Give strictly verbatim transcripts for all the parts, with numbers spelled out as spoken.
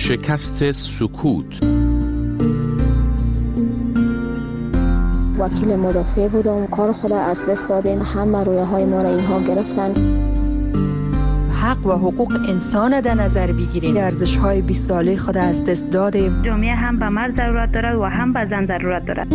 شکست سکوت. وکیل مدافع بودم، کار خود از دست دادیم، همه رویه های ما را اینها گرفتن. حق و حقوق انسان در نظر بگیریم، ارزش های بیست ساله خود از دست دادیم. جامعه هم به مرد ضرورت دارد و هم به زن ضرورت دارد.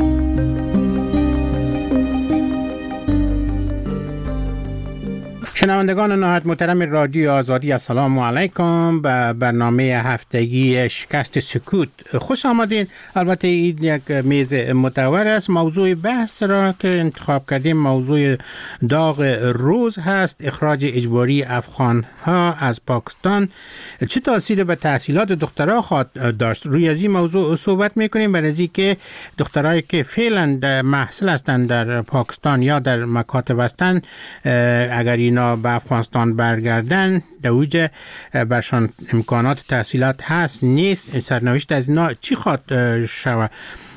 شنوندگان نهایت محترم رادیو آزادی، السلام علیکم. به برنامه هفتگی شکست سکوت خوش آمدین. البته این یک میز مدور است. موضوع بحث را که انتخاب کردیم موضوع داغ روز هست: اخراج اجباری افغان ها از پاکستان چه تاثیر به تحصیلات دخترها خواهد داشت. روی از این موضوع صحبت میکنیم، برای از اینکه دخترایی که فعلا در محصل هستند در پاکستان یا در مکاتب هستند، اگر اینا به افغانستان برگردن در اوج برشان امکانات تحصیلات هست نیست، سرنوشت از اینا چی خواهد شود.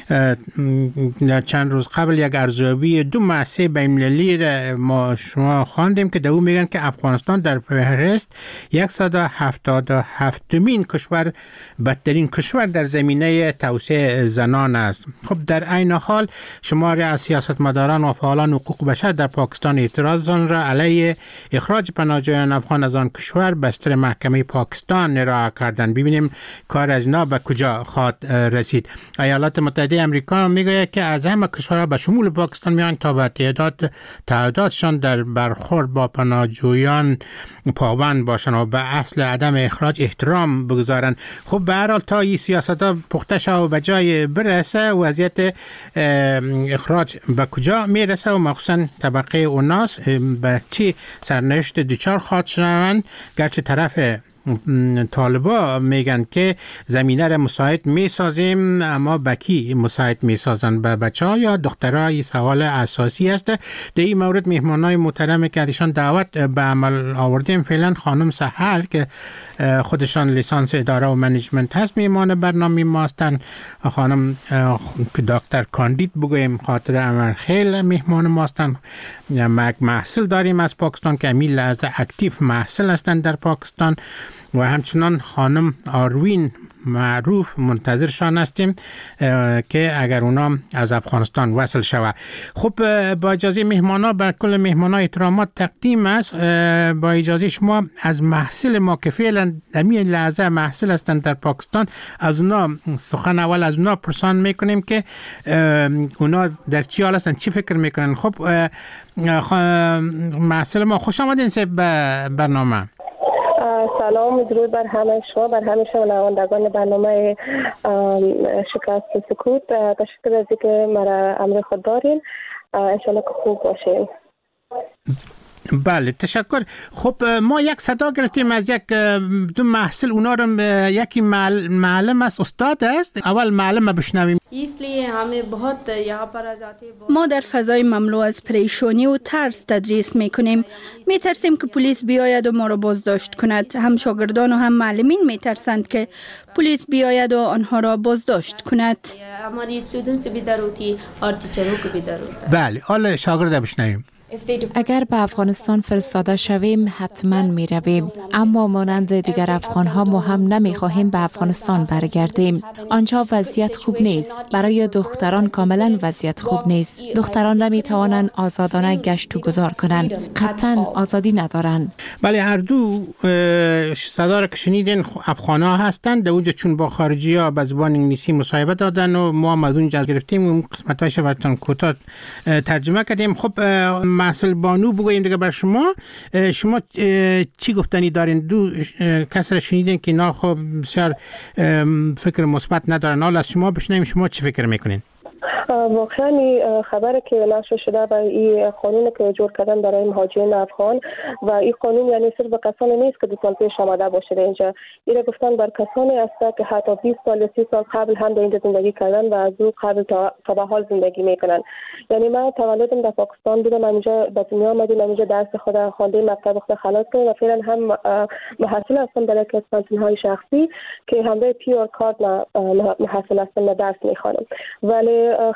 در چند روز قبل یک ارزیابی دو مؤسسه بین‌المللی را ما شما خواندیم که در او میگن که افغانستان در فهرست صد و هفتاد و هفتمین کشور بدترین کشور در زمینه توسعه زنان است. خب در عین حال شماری از سیاستمداران و فعالان حقوق بشر در پاکستان اعتراضان را علیه اخراج پناهجویان افغان از آن کشور بستر محکمه پاکستان ارائه کردند. ببینیم کار از اینا به کجا خواهد رسید. ایالات متحده امریکا میگه که از همه کشورها به شمول پاکستان میان تا به تعداد تعدادشان در برخورد با پناهجویان پابند باشن و به اصل عدم اخراج احترام بگذارن. خب به هر حال تا این سیاست‌ها پخته شود و به جای برسه، وضعیت اخراج به کجا میرسه و مخصوصا طبقه اوناس به چی سرنوشت دچار خواهد شوند. گرچه طرف طالبا میگن که زمینه را مساعد میسازیم، اما بکی مساعد میسازن به بچه ها یا دخترها؟ این سوال اساسی است. در این مورد مهمانای محترم که ازشان دعوت به عمل آوردیم فعلا خانم سحر که خودشان لیسانس اداره و منیجمنت هست میهمان برنامه ما هستند، خانم دکتر کاندید بگویم خاطر امرخیل مهمان ما هستند. یک محصل داریم از پاکستان که امیل از اکتیو محصل هستند در پاکستان و همچنان خانم آروین معروف منتظرشان هستیم که اگر اونا از افغانستان وصل شود. خب با اجازه مهمانا بر کل مهمانا احترامات تقدیم است. با اجازه شما از محصل ما که فعلا امی لحظه محصل هستند در پاکستان، از اونا سخن اول از اونا پرسان میکنیم که اونا در چی حال هستند، چی فکر میکنن. خب محصل ما خوش آمدین به برنامه. سلام، درود بر همه شما، بر همه شنوندگان برنامه شکست سکوت. تشکر از اینکه مرا امر خود دارین. انشالله که خوب باشین. بله تشکر. خب ما یک صدا گرفتیم از یک دو محصل، اونا رو یکی معلم است، استاد است. اول معلم بشنویم. ما در فضای مملو از پریشانی و ترس تدریس میکنیم. میترسیم که پلیس بیاید و ما را بازداشت کند. هم شاگردان و هم معلمین میترسند که پلیس بیاید و آنها را بازداشت کند. بله حالا شاگرد بشنویم. اگر به افغانستان فرستاده شویم حتما می رویم، اما مانند دیگر افغان ها ما هم نمی خواهیم به افغانستان برگردیم. آنجا وضعیت خوب نیست. برای دختران کاملا وضعیت خوب نیست. دختران نمی توانند آزادانه گشت و گذار کنند. قطعا آزادی ندارند. بله هر دو صدا را که شنیدین افغان ها هستند. در اونجا چون با خارجی ها به زبان انگلیسی مصاحبه دادن و ما هم از اونجا گرفتیم و قسمتاش براتون کوتاه ترجمه کردیم. خب محصل بانو بگوییم دیگه بر شما، شما چی گفتنی دارین؟ دو کس را شنیدین که اینا خب بسیار فکر مثبت ندارن، حالا از شما بشنویم شما چی فکر میکنین؟ واقعا این خبره که نشر شده و این قانون که جور کردن برای مهاجرین افغان و این قانون یعنی صرف به کسانی نیست که دو سال پیش آمده باشه اینجا. این گفتن بر کسانی است که حتی بیست سال سی سال قبل هم در اینجا زندگی کردن و از او قبل تا, تا به حال زندگی میکنن. یعنی من تولدم در پاکستان بودم، اینجا به دنیا آمدیم، اینجا درس خود خواندیم، مکتب خود خلاص کردیم و فعلا هم محصل هستم در یک کانتین های شخصی که همراه پیور کارت محصل هستم و درس میخوانم. ولی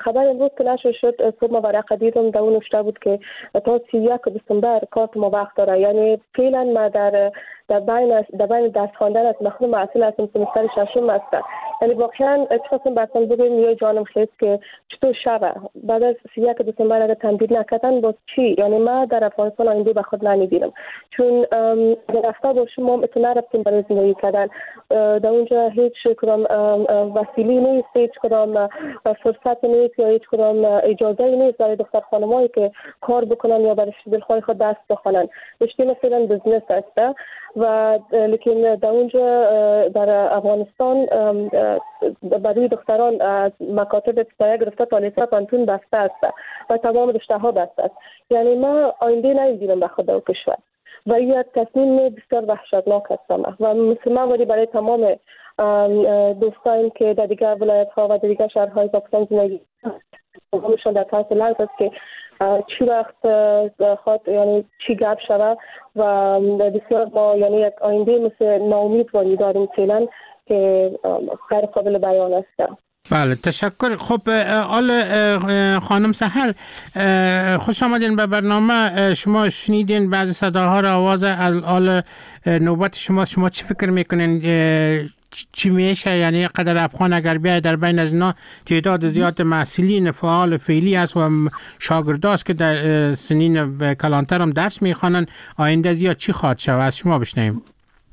خبر امروز که نشر شد صبح ما ورقه دیدم در اون نوشته بود که تا سی و یک دسامبر کارت ما وقت داره. یعنی فعلا ما در در بین در بین درس خواندن از مخدوم معسول هستم، سمستر ششم است. یعنی واقعا اتفاقا براتون بگم یه جانم خیست که چطور شبه بعد از سی و یک دسامبر اگر تمدید نکردن باز چی؟ یعنی ما در افغانستان آینده به خود نمیبینم، چون اگر رفته باشیم ما اتنا رفتیم برای زندگی کردن. در اونجا هیچ کدام وسیله نیست، هیچ کدام فرصت نیست یا هیچ کدام اجازه نیست برای دختر خانمایی که کار بکنن یا برای دلخواه خود دست بخونن. رشته مثلا بزنس است و لیکن در اونجا در افغانستان برای دختران از مکاتب ابتدایی گرفته تا لیسانس پانتون بسته است و تمام رشته ها بسته است. یعنی ما آینده نمی‌بینیم به خود و کشور و این تصمیم بسیار وحشتناک است و مسلمان ولی برای تمام دوستان که در دیگر ولایت ها و در دیگر شهرهای پاکستان زندگی همشون در تاثیر لحظه است که چی وقت خواهد یعنی چی گپ شود و بسیار ما یعنی یک آینده مثل ناامید وانی داریم فعلا که غیر قابل بیان است. بله تشکر. خب آل خانم سحر خوش آمدین به برنامه. شما شنیدین بعضی صداها را، آواز آل نوبت شما. شما چی فکر میکنین چی میشه؟ یعنی قدر افغان اگر بیاید در بین از اینا تعداد زیاد محصلین فعال فعلی است و شاگرداست که در سنین کلانتر هم درس میخوانن، آینده زیاد چی خواهد شود؟ از شما بشنویم.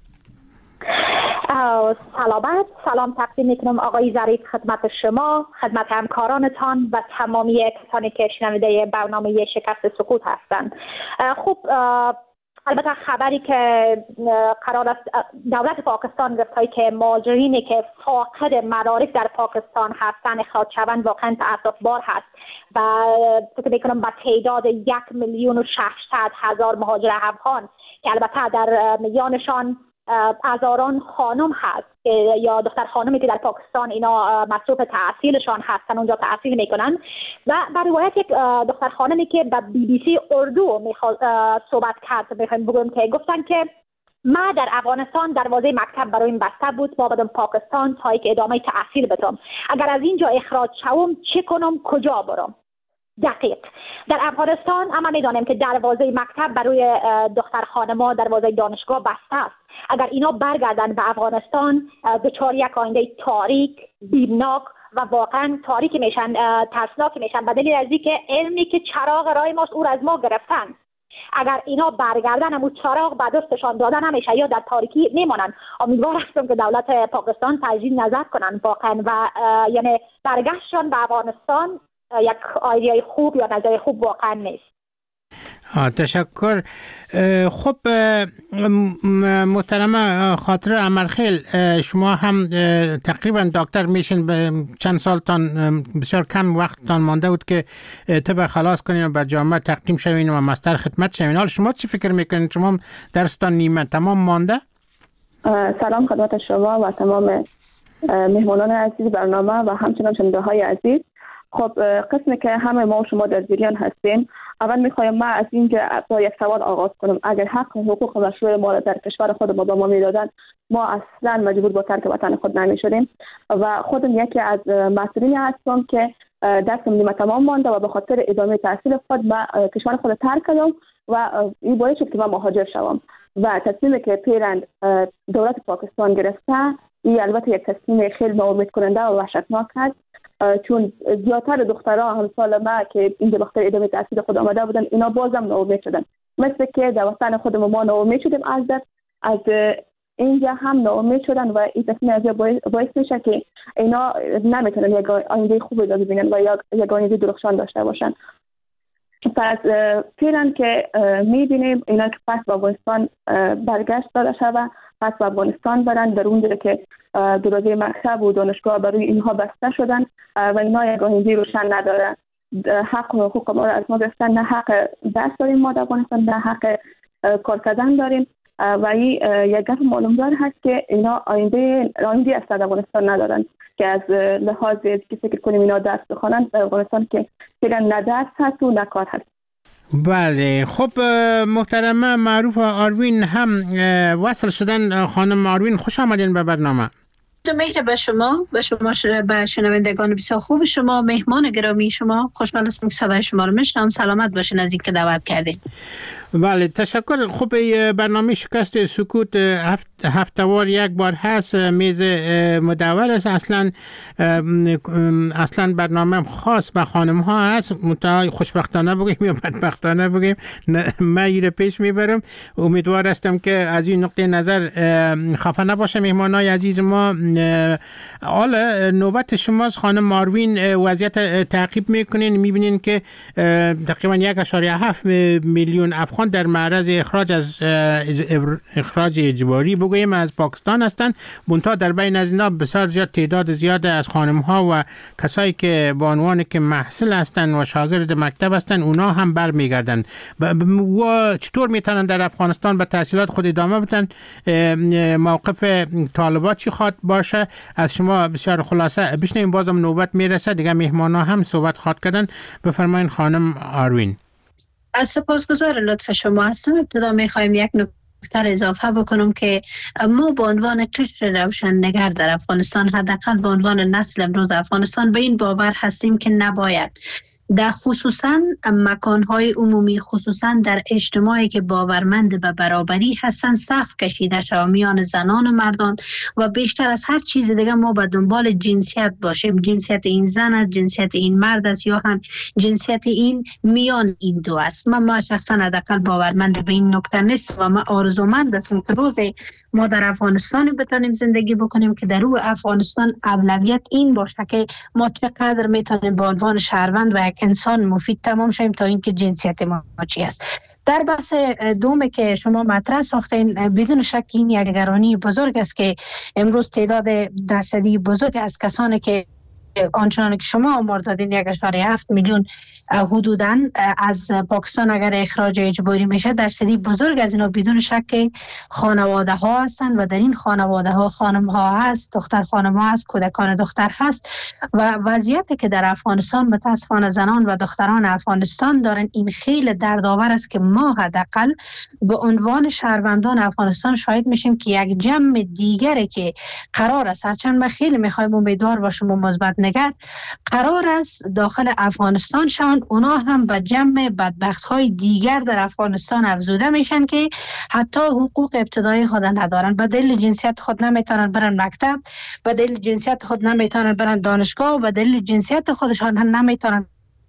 سلامت سلام تقدیم میکنم آقای ظریف خدمت شما، خدمت همکارانتان و تمامی کسانی که شنونده برنامه شکست سکوت هستند. خب البته خبری که قرار است دولت پاکستان گفته که مهاجرینی که فاقد مدارک در پاکستان هستند اخراج شوند واقعا تأسف‌بار هست و فکر میکنم به تعداد یک میلیون و ششصد هزار مهاجر افغان که البته در میانشان هزاران خانم هست یا دختر خانمی که در پاکستان اینا مصروف تحصیلشان هستن اونجا تحصیل میکنن و بر روایت یک دختر خانمی که به بی بی سی اردو میخواد صحبت کرد میخوایم بگم که گفتن که ما در افغانستان دروازه مکتب برایم بسته بود، ما بدم پاکستان تا که ادامه تحصیل بدم. اگر از اینجا اخراج شوم چه کنم، کجا برم؟ دقیق در افغانستان اما میدانیم که دروازه مکتب برای دختر خانم‌ها دروازه دانشگاه بسته است. اگر اینا برگردن به افغانستان دچار یک آینده تاریک، بیمناک و واقعا تاریک میشن، ترسناک میشن به دلیل از اینکه علمی که چراغ راه ماست او را از ما گرفتن. اگر اینا برگردن همون چراغ به دستشان دادن نمیشه یا در تاریکی میمانن. امیدوار هستم که دولت پاکستان تجدید نظر کنن واقعا و یعنی برگشتشان به افغانستان یک ایده خوب یا نظر خوب واقعا نیست. تشکر. خب محترمه خاطره امرخیل، شما هم تقریبا دکتر میشین، به چند سالتان بسیار کم وقتتان مانده بود که طب خلاص کنین و بر جامعه تقدیم شوین و مستر خدمت شوین. حال شما چی فکر میکنین؟ شما درستان نیمه تمام مانده؟ سلام خدمت شما و تمام مهمانان عزیز برنامه و همچنان شنونده های عزیز. خب قسمی که همه ما و شما در جریان هستیم، اول میخوایم ما از اینجا با یک سوال آغاز کنم. اگر حق و حقوق مشروع ما را در کشور خود ما با ما میدادن، ما اصلا مجبور به ترک وطن خود نمیشدیم و خودم یکی از مسئولین هستم که درسم نیمه تمام مانده و به خاطر ادامه تحصیل خود ما کشور خود ترک کردم و این باعث شد که من مهاجر شوم و تصمیمی که پیرند دولت پاکستان گرفته، این البته یک تصمیم خیلی ناامید کننده و وحشتناک است، چون زیادتر دخترها همسال ما که اینجا بخاطر ادامه تحصیل خود آمده بودن، اینا بازم ناامید شدن. مثل که در وطن خودمون ما ناامید شدیم از در از اینجا هم ناامید شدن و این تصمیم از باعث میشه که اینا نمیتونن یک آینده خوبی را ببینن و یک آینده درخشان داشته باشن. پس پیرن که میبینیم اینا که پس به افغانستان برگشت داده شده، پس به افغانستان برن، در اونجا که دروازه مکتب و دانشگاه برای اینها بسته شدن و اینا یک آینده روشن نداره. حق و حقوق ما را از ما گرفتن، نه حق درس داریم ما در افغانستان، نه حق کار کردن داریم و این یک گپ معلومدار هست که اینا آینده آینده از افغانستان ندارن که از لحاظ که فکر کنیم اینا درس بخونن در افغانستان که فعلا نه درس هست و نه کار هست. بله. خب محترمه معروف آروین هم وصل شدن. خانم آروین خوش آمدین به برنامه. میره به شما به شما به شنوندگان بسیار خوب شما، مهمان گرامی شما. خوشحال هستم که صدای شما رو میشنوم. سلامت باشین از اینکه دعوت کردین. بله تشکر. خوب برنامه شکست سکوت هفت هفته‌وار یک بار هست، میز مدور است. اصلا اصلا برنامه خاص به خانم ها هست، متأ خوشبختانه بگیم یا بدبختانه بگیم من پیش میبرم. امیدوار هستم که از این نقطه نظر خفه نباشه مهمانای عزیز ما. حالا نوبت شماست خانم آروین. وضعیت تعقیب میکنین، میبینین که تقریبا یک و هفت میلیون افغان در معرض اخراج از اخراج اجباری بگوییم از پاکستان هستند. منتها در بین از اینا بسیار زیاد تعداد زیاد از خانم ها و کسایی که به عنوان که محصل هستند و شاگرد مکتب هستند اونا هم برمیگردن. و چطور میتونن در افغانستان به تحصیلات خود ادامه بدن؟ موقف طالبات چی خواد باشه؟ از شما بسیار خلاصه بشنویم. بازم نوبت میرسه دیگه مهمانا هم صحبت خواد کردن. بفرمایید خانم آروین. از سپاسگزار لطف شما هستم. ابتدا میخوایم یک نکته اضافه بکنم که ما به عنوان قشر روشنگر در افغانستان، حداقل به عنوان نسل امروز افغانستان، به این باور هستیم که نباید در خصوصا مکانهای عمومی، خصوصا در اجتماعی که باورمند به برابری هستند، صف کشیده شود میان زنان و مردان و بیشتر از هر چیز دیگه ما به دنبال جنسیت باشیم. جنسیت این زن است، جنسیت این مرد است، یا هم جنسیت این میان این دو است. من ما شخصا حداقل باورمند به این نکته نیست و ما آرزومند هستم که روز ما در افغانستان بتونیم زندگی بکنیم که در روی افغانستان اولویت این باشه که ما چقدر میتونیم به عنوان شهروند و انسان مفید تمام شیم تا اینکه جنسیت ما چی است. در بحث دوم که شما مطرح ساختین، بدون شک این یک نگرانی بزرگ است که امروز تعداد درصدی بزرگ از کسانی که آنچنان که شما آمار دادین یک و هفت میلیون حدوداً از پاکستان اگر اخراج اجباری میشه، درصدی بزرگ از اینا بدون شک خانواده ها هستند و در این خانواده ها خانم ها هست، دختر خانم ها هست، کودکان دختر هست و وضعیتی که در افغانستان متاسفانه زنان و دختران افغانستان دارن این خیلی دردآور است که ما حداقل به عنوان شهروندان افغانستان شاهد میشیم که یک جمع دیگری که قرار است، هرچند ما خیلی میخوایم امیدوار باشیم و مثبت نگر، قرار است داخل افغانستان شون، اونا هم به جمع بدبخت های دیگر در افغانستان افزوده میشن که حتی حقوق ابتدایی خود ندارن. به دلیل جنسیت خود نمیتونن برن مکتب، به دلیل جنسیت خود نمیتونن برن دانشگاه و به دلیل جنسیت خودشان هم نمیتونن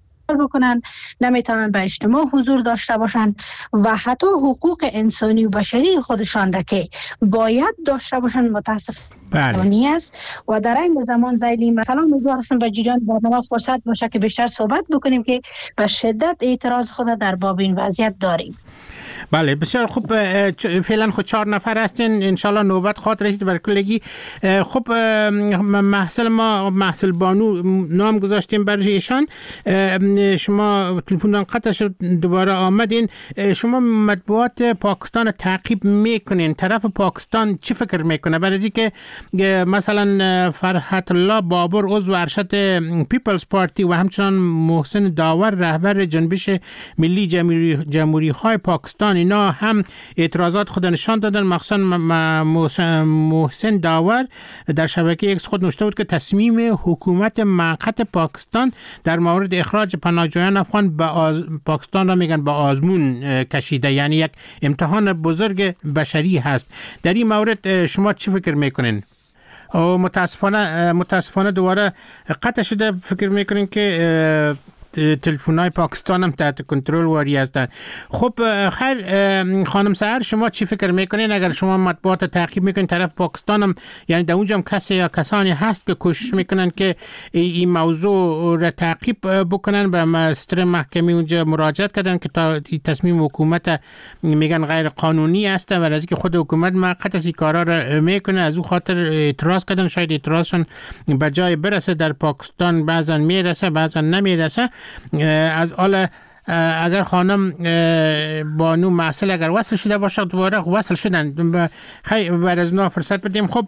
بکنن، نمیتونن به اجتماع حضور داشته باشن و حتی حقوق انسانی و بشری خودشان را که باید داشته باشن متاسفانه است. و در این زمان زیلی مثلا امیدوار هستم به جریان برنامه فرصت باشه که بیشتر صحبت بکنیم که به شدت اعتراض خود در باب این وضعیت داریم. بله بسیار خوب. فعلا خود چهار نفر هستین، انشالله نوبت خواهد رسید بر کلگی. خب محصل ما محصل بانو نام گذاشتیم برای ایشان. شما تلفن قطع شد دوباره آمدین. شما مطبوعات پاکستان تعقیب میکنین، طرف پاکستان چی فکر میکنه؟ برای اینکه مثلا فرحت الله بابر عضو ارشد پیپلز پارتی و همچنان محسن داور رهبر جنبش ملی جمهوری جمهوری های پاکستان اینا هم اعتراضات خود نشان دادن. مخصوصا محسن داور در شبکه ایکس خود نوشته بود که تصمیم حکومت موقت پاکستان در مورد اخراج پناهجویان افغان به آز... پاکستان را میگن به آزمون کشیده، یعنی یک امتحان بزرگ بشری هست. در این مورد شما چی فکر میکنین؟ او متاسفانه متاسفانه دوباره قطع شده. فکر میکنین که تلفن‌های پاکستان هم تحت کنترل واری هستند. خب خیر خانم سحر، شما چی فکر میکنین اگر شما مطبوعات تعقیب میکنین طرف پاکستان هم، یعنی در اونجا هم کسی یا کسانی هست که کوشش میکنن که این موضوع را تعقیب بکنن، به مستر محکمه اونجا مراجعت کردن که تا تصمیم حکومت میگن غیر قانونی است و از اینکه خود حکومت موقت از این کارا را میکنه از اون خاطر اعتراض کردن. شاید اعتراضشون به جای برسه در پاکستان، بعضا میرسه بعضا نمیرسه. از حالا اگر خانم بانو محصل اگر وصل شده باشه دوباره وصل شدن، خیلی بعد از اونا فرصت بدیم. خب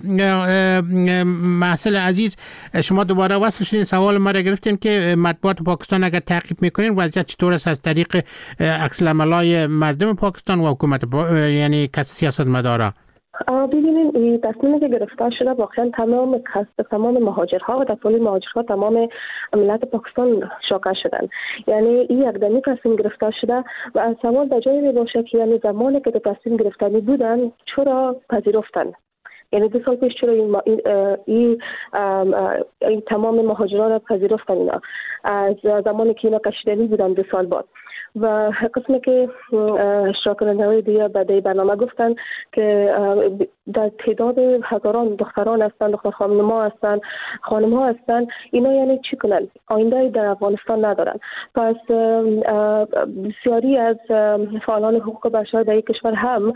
محصل عزیز، شما دوباره وصل شدین، سوال ما را گرفتیم که مطبوعات پاکستان اگر تعقیب میکنین وضعیت چطور است از طریق عکس العملای مردم پاکستان و حکومت پا... یعنی کس سیاست مدارا؟ ببینید این تصمیمی که گرفته شده واقعا تمام کسب تمام مهاجرها و در طول مهاجرها تمام ملت پاکستان شاکه شدن. یعنی این یک دمی تصمیم گرفته شده و از سوال در جایی می باشه که یعنی زمانی که تصمیم گرفتنی بودن چرا پذیرفتن؟ یعنی دو سال پیش چرا این, این, این, این تمام مهاجران را پذیرفتن اینا از زمانی که اینا کشیدنی بودن دو سال بعد. و قسمی که اشتراک کننده‌های دیگه بعد برنامه گفتن که در تعداد هزاران دختران هستن، دختر خانم‌ها هستن، خانم‌ها هستن، اینا یعنی چی کنن؟ آینده در افغانستان ندارن. پس بسیاری از فعالان حقوق بشر در این کشور هم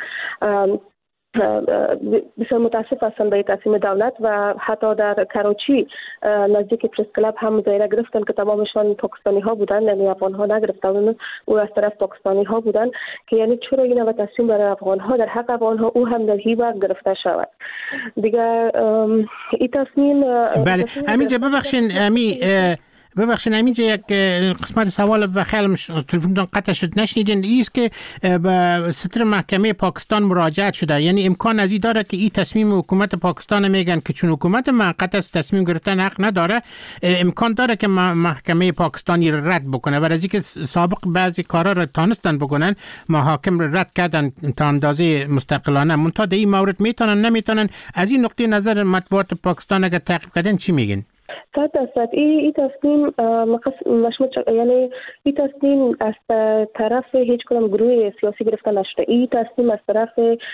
بسیار متاسف هستند به تصمیم دولت و حتی در کراچی نزدیک پرس کلاب هم مظاهره گرفتن که تمامشان پاکستانی ها بودن، یعنی افغان ها نگرفتن، او از طرف پاکستانی ها بودن که یعنی چرا این و تصمیم برای افغان ها در حق افغان ها او هم در هی وقت گرفته شود دیگه. این تصمیم بله امیجا ببخشین امی ببخشید همینجا یک قسمت سوال و خیلی تلفنتون قطع شد نشنیدین، ایست که به ستر محکمه پاکستان مراجعت شده، یعنی امکان از این داره که این تصمیم حکومت پاکستان میگن که چون حکومت موقت است تصمیم گرفتن حق نداره، امکان داره که محکمه پاکستانی رد بکنه. برای اینکه سابق بعضی کارا رو تانستن بکنن محاکم رد کردن تا اندازه مستقلانه، منتها در این مورد میتونن نمیتونن. از این نقطه نظر مطبوعات پاکستان اگر تعقیب کردن چی میگن؟ صد درصد این ای تصمیم مشمول یعنی این تصمیم از طرف هیچ کدام گروه سیاسی گرفته نشده. این تصمیم از طرف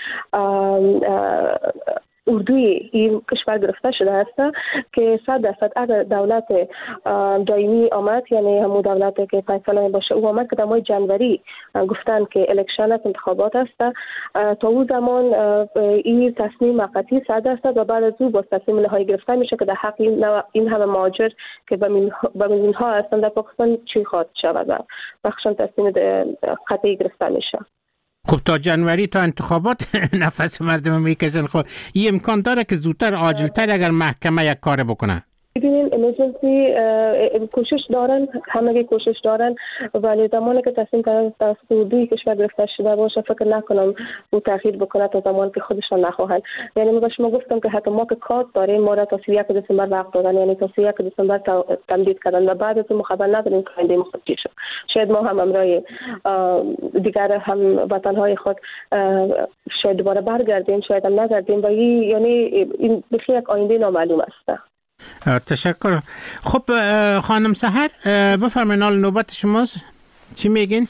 اردوی این کشور گرفته شده است که صد درصد اگر دولت دائمی آمد، یعنی همون دولتی که فیصله باشه او آمد که در ماه جنوری گفتن که الکشن است، انتخابات است، تا اون زمان این تصمیم موقتی صد درصد و بعد از او با تصمیم نهایی گرفته میشه که در حق این همه مهاجر که به میلیون ها هستن در پاکستان چی خواهد شود و بخشان تصمیم قطعی گرفته میشه. خب تا جنوری تا انتخابات نفس مردم میکشن. خب این امکان داره که زودتر عاجلتر اگر محکمه یک کار بکنه؟ ببینین امرجنسی کوشش دارن، همه کوشش دارن، ولی زمانی که تصمیم کردن توسط اردوی کشور گرفته شده باشه فکر نکنم او تاخیر بکنه تا زمانی که خودشان نخواهند. یعنی من شما گفتم که حتی ما که کارت داریم، ما را تا سی و یک دسامبر وقت دادن، یعنی تا سی و یک دسامبر تمدید کردن و بعد از اون خبر نداریم که آینده ما چی شد. شاید ما هم امرای دیگر هم وطنهای خود شاید دوباره برگردیم، شاید هم نگردیم و یعنی این بخیر یک آینده نامعلوم است. تشکر. خب خانم سحر بفرمایید نوبت شماست، چی میگین؟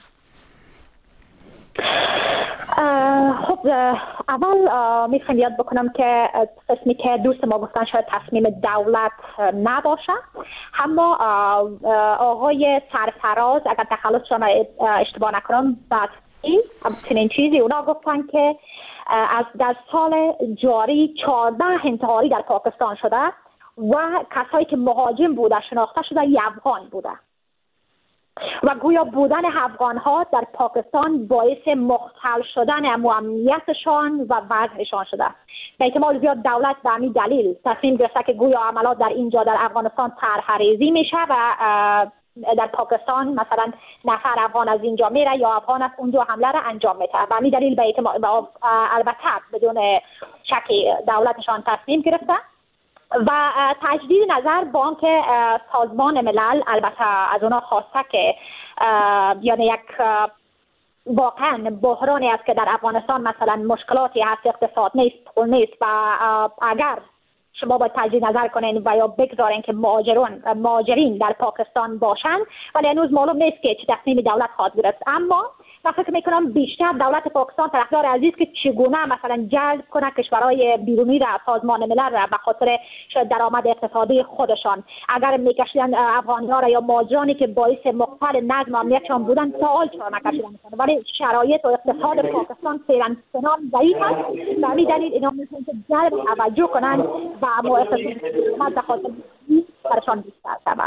خب اول میخوام یاد بکنم که قسمی که دوست ما گفتن شاید تصمیم دولت نباشه، اما آقای سرفراز اگر تخلصشان اشتباه نکنم بعد چنین چیزی اونا گفتن که از در سال جاری چهارده انتحاری در پاکستان شده و کسایی که مهاجم بوده شناخته شده ی افغان بوده و گویا بودن افغان ها در پاکستان باعث مختل شدن امنیتشان و وضعشان شده. به احتمال زیاد دولت به همین دلیل تصمیم گرفته که گویا عملات در اینجا در افغانستان طرح‌ریزی میشه و در پاکستان مثلا نفر افغان از اینجا میره یا افغان از اونجا حمله را انجام میده. به همین دلیل به احتمال البته بدون شکی دولتشان تصمیم گرفته و تجدید نظر بانک سازمان ملل البته از اونا خواسته که یعنی یک واقعا بحرانی است که در افغانستان مثلا مشکلاتی هست، اقتصاد نیست، پول نیست و اگر شما باید تجدید نظر کنین و یا بگذارین که مهاجرون مهاجرین در پاکستان باشن، ولی هنوز معلوم نیست که چه تصمیم دولت خواهد گرفت. اما من فکر میکنم بیشتر دولت پاکستان طرفدار عزیز که چگونه مثلا جلب کنه کشورهای بیرونی را، سازمان ملل را به خاطر شاید درآمد اقتصادی خودشان. اگر میکشیدن افغانی‌ها را یا مهاجرانی که باعث مختل نظم و امنیتشان بودن سوال چرا نکشیدن، ولی شرایط و اقتصاد پاکستان فعلا چنان ضعیف است و همین دلیل اینا میتونن که جلب توجه کنن و ما اقتصاد به خاطر برشان بیشتر تبع.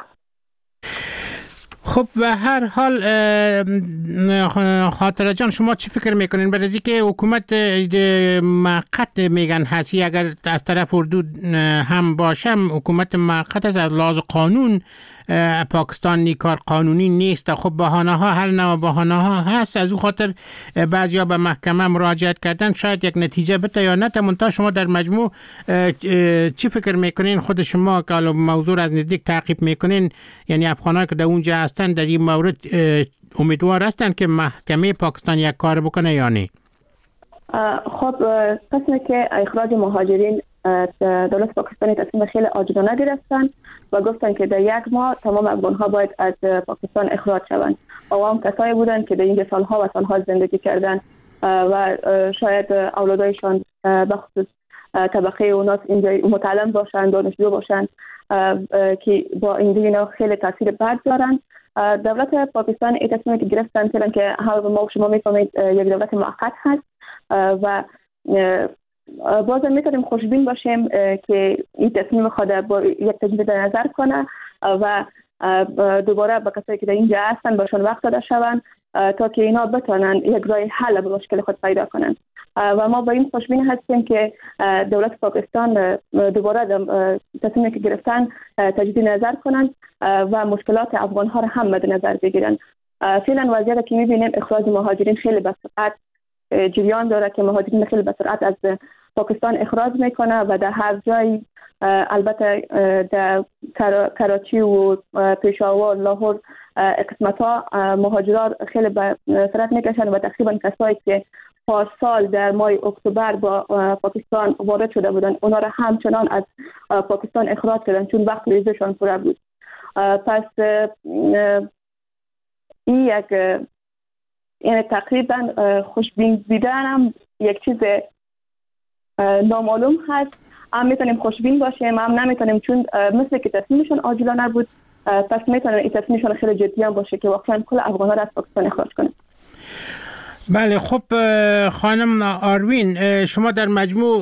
خب به هر حال خاطره جان شما چی فکر میکنین؟ برای اینکه حکومت موقت میگن هستی، اگر از طرف اردو هم باشه حکومت موقت از لحاظ قانون پاکستان نی کار قانونی نیست. خب بهانه ها هر نوع بهانه ها هست، از اون خاطر بعضیا به محکمه مراجعت کردن، شاید یک نتیجه بده یا نه. منتها شما در مجموع چی فکر میکنین خود شما که موضوع از نزدیک تعقیب میکنین، یعنی افغانایی که در اونجا هستن در این مورد امیدوار هستن که محکمه پاکستان یک کار بکنه یا نه؟ خب قسمی که اخراج مهاجرین دولت پاکستانی تصمیم خیلی عاجلانه گرفتن و گفتن که در یک ماه تمام افغان‌ها باید از پاکستان اخراج شوند. و هم کسایی بودن که در اینجا سالها و سالها زندگی کردن و شاید اولادایشان بخصوص طبقه اوناس اینجا متعلم باشن، دانشجو باشن که با اینجا خیلی تاثیر بد دارن. دولت پاکستان این تصمیمی که گرفتن کردن که حالا ما شما میفهمید یک دولت موقت هست و بازم میتونیم خوشبین باشیم که این تصمیم خود با یک تجدید نظر کنه و دوباره به کسایی که در اینجا هستن باشون وقت داده شوند تا که اینا بتونن یک راه حل به مشکل خود پیدا کنن. و ما با این خوشبین هستیم که دولت پاکستان دوباره تصمیمی که گرفتن تجدید نظر کنن و مشکلات افغان ها را هم مد نظر بگیرن. فعلا وضعیتی که میبینیم اخراج مهاجرین خیلی به سرعت جریان داره که مهاجرین خیلی به سرعت از پاکستان اخراج میکنه و در هر جایی، البته در کراچی و پشاور، لاهور قسمت ها مهاجران خیلی به سرعت میکشن و تقریبا کسایی که پارسال در ماه اکتبر با پاکستان وارد شده بودن اونا را همچنان از پاکستان اخراج کردن چون وقت ویزشان پوره بود. پس این یک یعنی تقریبا خوشبین دیدن هم یک چیز نامعلوم هست. هم میتونیم خوشبین باشیم هم نمیتونیم، چون مثل که تصمیمشون عاجلانه بود پس میتونیم این تصمیمشون خیلی جدی هم باشه که واقعا کل افغان‌ها را از پاکستان اخراج کنه. بله خب خانم آروین، شما در مجموع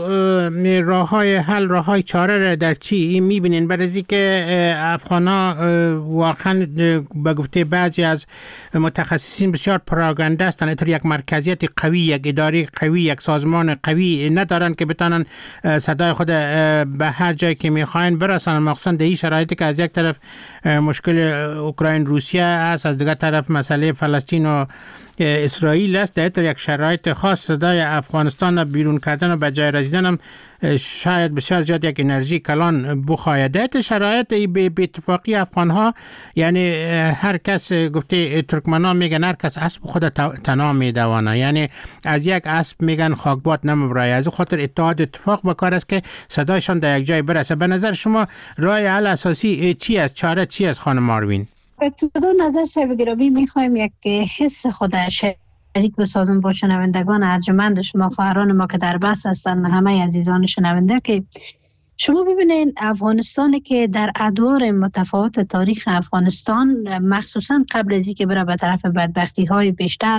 راه‌های حل، راه‌های چاره را در چی می‌بینین؟ برای که افغان‌ها واقعا به گفته بعضی از متخصصین بسیار پراگنده هستند، اینطور یک مرکزیت قوی، یک اداره قوی، یک سازمان قوی ندارن که بتونن صدای خود به هر جایی که می‌خواین برسانن، مخصوصا در این شرایطی که از یک طرف مشکل اوکراین روسیه است، از دیگر طرف مسئله فلسطین و اسرائیل است. در یک شرایط خاص صدای افغانستان بیرون کردن و به جای رسیدن هم شاید بسیار زیاد یک انرژی کلان بخواهد. شرایط به اتفاقی افغان ها، یعنی هر کس گفته ترکمنان میگن هر کس اسب خود تنها میدوانه، یعنی از یک اسب میگن خاکبات نمیبرای. از خاطر اتحاد اتفاق بکار است که صدایشان در یک جای برسه. به نظر شما راه حل اساسی چی است؟ چاره چی است خانم آروین؟ ابتدا نظر صاحب گرامی میخوایم یک حس خود شریک بسازم با شنوندگان ارجمند شما، خواهران ما که در بس هستن، همه عزیزان شنونده، که شما ببینید افغانستانی که در ادوار متفاوت تاریخ افغانستان، مخصوصا قبل از اینکه بره به طرف بدبختی های بیشتر،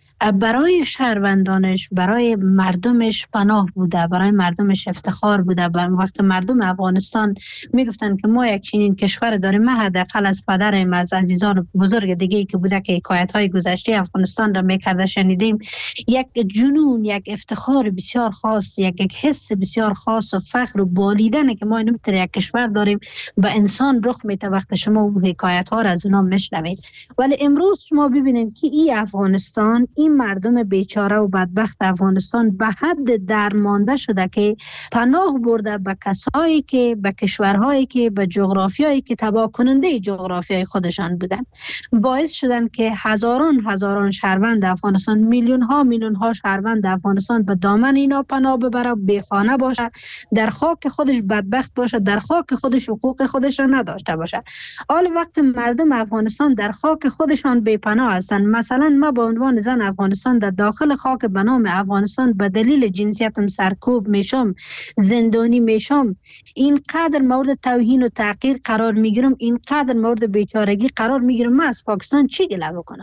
برای شهروندانش، برای مردمش پناه بوده، برای مردمش افتخار بوده. وقت مردم افغانستان میگفتن که ما یک چنین کشور داریم، ما حداقل از پدرم، از عزیزان بزرگ دیگه که بوده که حکایت های گذشته افغانستان را میکرده شنیدیم، یک جنون، یک افتخار بسیار خاص، یک یک حس بسیار خاص و فخر و بالیدن که ما اینطور یک کشور داریم و انسان رخ میده وقت شما اون حکایت ها را از اونا میشنوید. ولی امروز شما ببینید که این افغانستان، این مردم بیچاره و بدبخت افغانستان به حد درمانده شده که پناه برده به کسایی که، به کشورهایی که، به جغرافیایی که تباه کننده جغرافیای خودشان بودن، باعث شدن که هزاران هزاران شهروند افغانستان، میلیون ها میلیون ها شهروند افغانستان به دامن اینا پناه ببره، بیخانه باشه، در خاک خودش بدبخت باشه، در خاک خودش حقوق خودش را نداشته باشه. حال وقت مردم افغانستان در خاک خودشان بی‌پناه هستند، مثلا ما به عنوان زن افغانستان در داخل خاک به نام افغانستان به دلیل جنسیتم سرکوب میشم، زندانی میشم، اینقدر مورد توهین و تحقیر قرار میگیرم، اینقدر مورد بیچارگی قرار میگیرم، من از پاکستان چی گله بکنم؟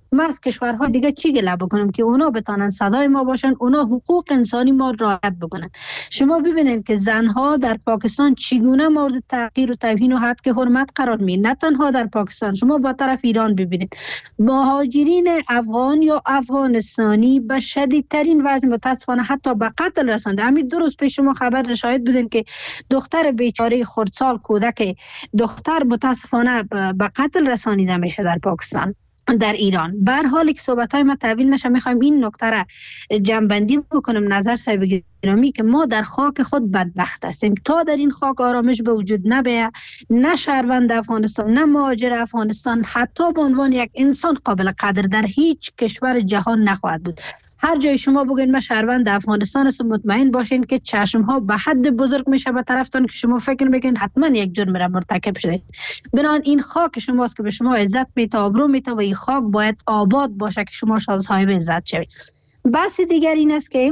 ما از کشورهای دیگه چی گله بکنم که اونا بتانن صدای ما باشن، اونا حقوق انسانی ما رعایت بکنن. شما ببینید که زنها در پاکستان چگونه مورد تحقیر و توهین و حد که حرمت قرار می، نه تنها در پاکستان، شما با طرف ایران ببینید مهاجرین افغان یا افغانستانی به شدیدترین وجه متاسفانه حتی به قتل رسانده. همین دو روز پیش شما خبر شاهد بودین که دختر بیچاره خردسال کودک دختر متاسفانه به قتل رسانیده میشه در پاکستان، در ایران. به هر حال که صحبت‌های ما طویل نشه، می‌خوایم این نکته را جمع‌بندی بکنم. نظر صاحب گرامی که ما در خاک خود بدبخت هستیم. تا در این خاک آرامش به وجود نبیه، نه شهروند افغانستان، نه مهاجر افغانستان حتی به عنوان یک انسان قابل قدر در هیچ کشور جهان نخواهد بود. هر جای شما بگین ما شهروند افغانستان هستم، مطمئن باشین که چشم ها به حد بزرگ میشه به طرفتان که شما فکر میکنین حتما یک جرم را مرتکب شده. بنابراین این خاک شماست که به شما عزت میده، آبرو میده و این خاک باید آباد باشه که شما صاحب عزت شوید. بحث دیگر این است که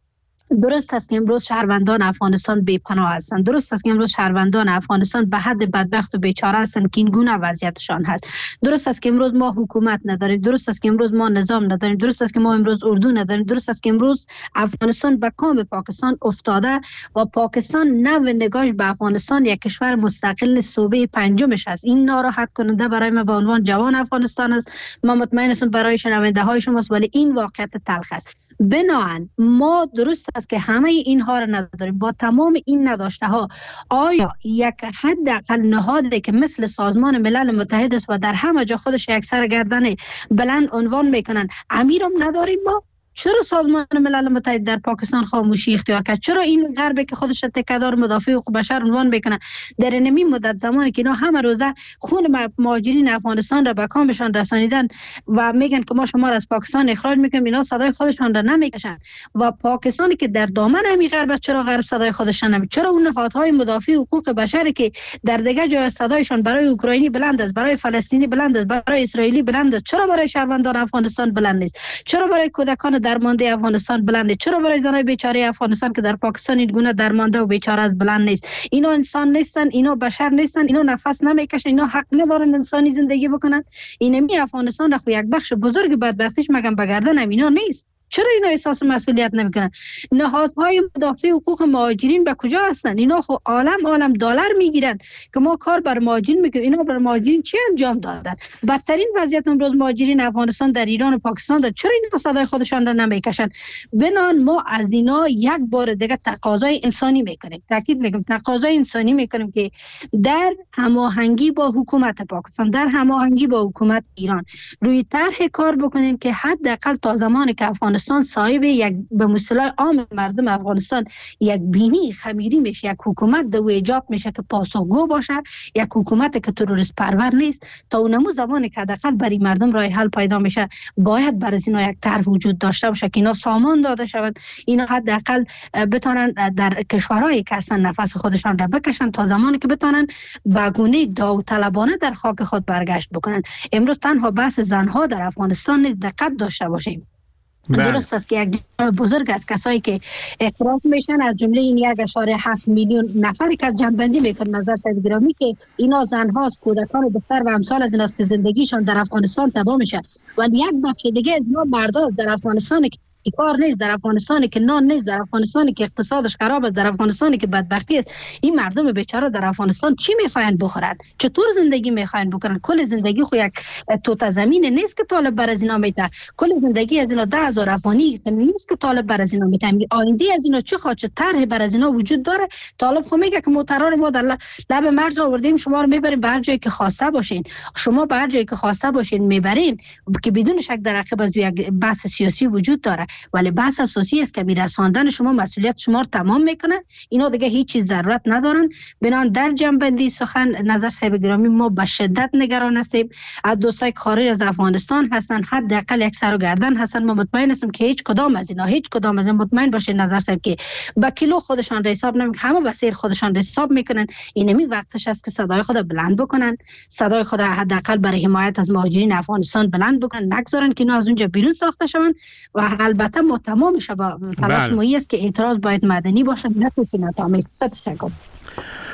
درست است که امروز شهروندان افغانستان بی‌پناه هستند. درست است که امروز شهروندان افغانستان به حد بدبخت و بیچاره هستند که این گونه وضعیتشان هست. درست است که امروز ما حکومت نداریم. درست است که امروز ما نظام نداریم. درست است که ما امروز اردو نداریم. درست است که امروز افغانستان به کام پاکستان افتاده و پاکستان نو نگاهش به افغانستان یک کشور مستقل صوبه پنجمش است. این ناراحت کننده برای ما به عنوان جوان افغانستان است. ما مطمئن هستم برای شنونده های شماست، ولی این واقعیت تلخ است. بنابراین ما درست است که همه اینها را نداریم. با تمام این نداشته ها آیا یک حداقل نهادی که مثل سازمان ملل متحد است و در همه جا خودش یک سرگردن بلند عنوان میکنن، امیرم نداریم ما؟ چرا سازمان ملل متحد در پاکستان خاموشی اختیار کرد؟ چرا این غرب که خودش تکیه‌دار مدافع حقوق بشر عنوان میکنه در این مدت زمانی که اینا همه روزه خون مهاجرین افغانستان را به کامشان رسانیدن و میگن که ما شما را از پاکستان اخراج میکنیم، اینا صدای خودشان را نمیکشن و پاکستانی که در دامن همین غرب است چرا غرب صدای خودشان نمی؟ چرا اون نهادهای مدافع حقوق بشر که در دیگه جای صدایشان برای اوکراینی بلند است، برای فلسطینی بلند است، برای اسرائیلی بلند است، چرا برای شهروندان افغانستان بلند نیست؟ چرا برای کودکان درمانده افغانستان بلنده؟ چرا برای زنای بیچاره افغانستان که در پاکستان این گونه درمانده و بیچاره از بلند نیست؟ اینا انسان نیستن، اینا بشر نیستن، اینا نفس نمیکشن، اینا حق ندارن انسانی زندگی بکنن؟ اینمی افغانستان خو یک بخش بزرگ بدبختیش مگم بگردن اینا نیست؟ چرا اینا احساس مسئولیت نمیکنن؟ نهادهای مدافع حقوق مهاجرین به کجا هستن؟ اینا خو عالم عالم دلار میگیرن که ما کار بر مهاجرین میکنیم. اینا بر مهاجرین چی انجام دادن؟ بدترین وضعیت امروز مهاجرین افغانستان در ایران و پاکستان داره. چرا اینا صدای خودشان را نمیکشن؟ بنان ما از اینا یک بار دیگه تقاضای انسانی میکنیم. تاکید میکنم تقاضای انسانی میکنیم که در هماهنگی با حکومت پاکستان، در هماهنگی با حکومت ایران روی طرح کار بکنین که حداقل تا زمانی که افغانستان صاحب یک به مصطلح عام مردم افغانستان یک بینی خمیری میشه، یک حکومت دو ایجاد میشه که پاسخگو باشه، یک حکومت که تروریست پرور نیست، تا اونمو زمانی که حداقل برای مردم راه حل پیدا میشه باید برای اینا یک طرح وجود داشته باشه که اینا سامان داده شود، اینا حداقل بتونن در کشورهایی که هستن نفس خودشان را بکشن تا زمانی که بتونن به گونه داوطلبانه در خاک خود برگشت بکنن. امروز تنها بحث زنها در افغانستان نیست، دقت داشته باشیم. درست است که یک جمع بزرگ از کسایی که اخراج میشن از جمله این یک اشاره هفت میلیون نفری که جنبندی میکنه نظر صاحب گرامی که اینا زنهاست، کودکان و دختر و امثال از ایناست که زندگیشان در افغانستان تباه میشه و یک بخش دیگه از اینا مرداست در افغانستان که کار نیست، در افغانستانی که نان نیست، در افغانستانی که اقتصادش خراب است، در افغانستانی که بدبختی است. این مردم بیچاره در افغانستان چی میخواین بخورن؟ چطور زندگی میخواین بکنن؟ کل زندگی خو یک توت زمین نیست که طالب بر از اینا میده. کل زندگی از اینا ده هزار افغانی نیست که طالب بر از اینا میده. آینده از اینا چه خواهد؟ چه طرح بر از اینا وجود داره؟ طالب خو میگه که مترار ما در لب مرز آوردیم، شما رو میبریم به هر جایی که خواسته باشین. شما به هر جایی که خواسته باشین میبرین که بدون شک در عقب از یک بحث سیاسی وجود داره، ولی بحث اساسی است که میرساندن شما مسئولیت شما رو تمام میکنه. اینا دیگه هیچ چیز ضرورت ندارن. بنان در جنبندی سخن نظر صاحب گرامی ما به شدت نگران هستیم از دوستای خارج از افغانستان هستن، حداقل یک سر و گردن هستن. ما مطمئن هستیم که هیچ کدام از اینا هیچ کدام از این مطمئن باشه نظر صاحب که با کیلو خودشان حساب نمیکنن، همه به سیر خودشان حساب میکنن. اینمی وقتش است که صدای خود بلند بکنن، صدای خود حداقل برای حمایت از مهاجرین افغانستان بلند بکنن، نگذارن که اینا از اونجا بیرون ساخته شون. و البته ما تمام شبا تلاش مایی است که اعتراض باید مدنی باشه، نه توسینات آمیز. تشکر.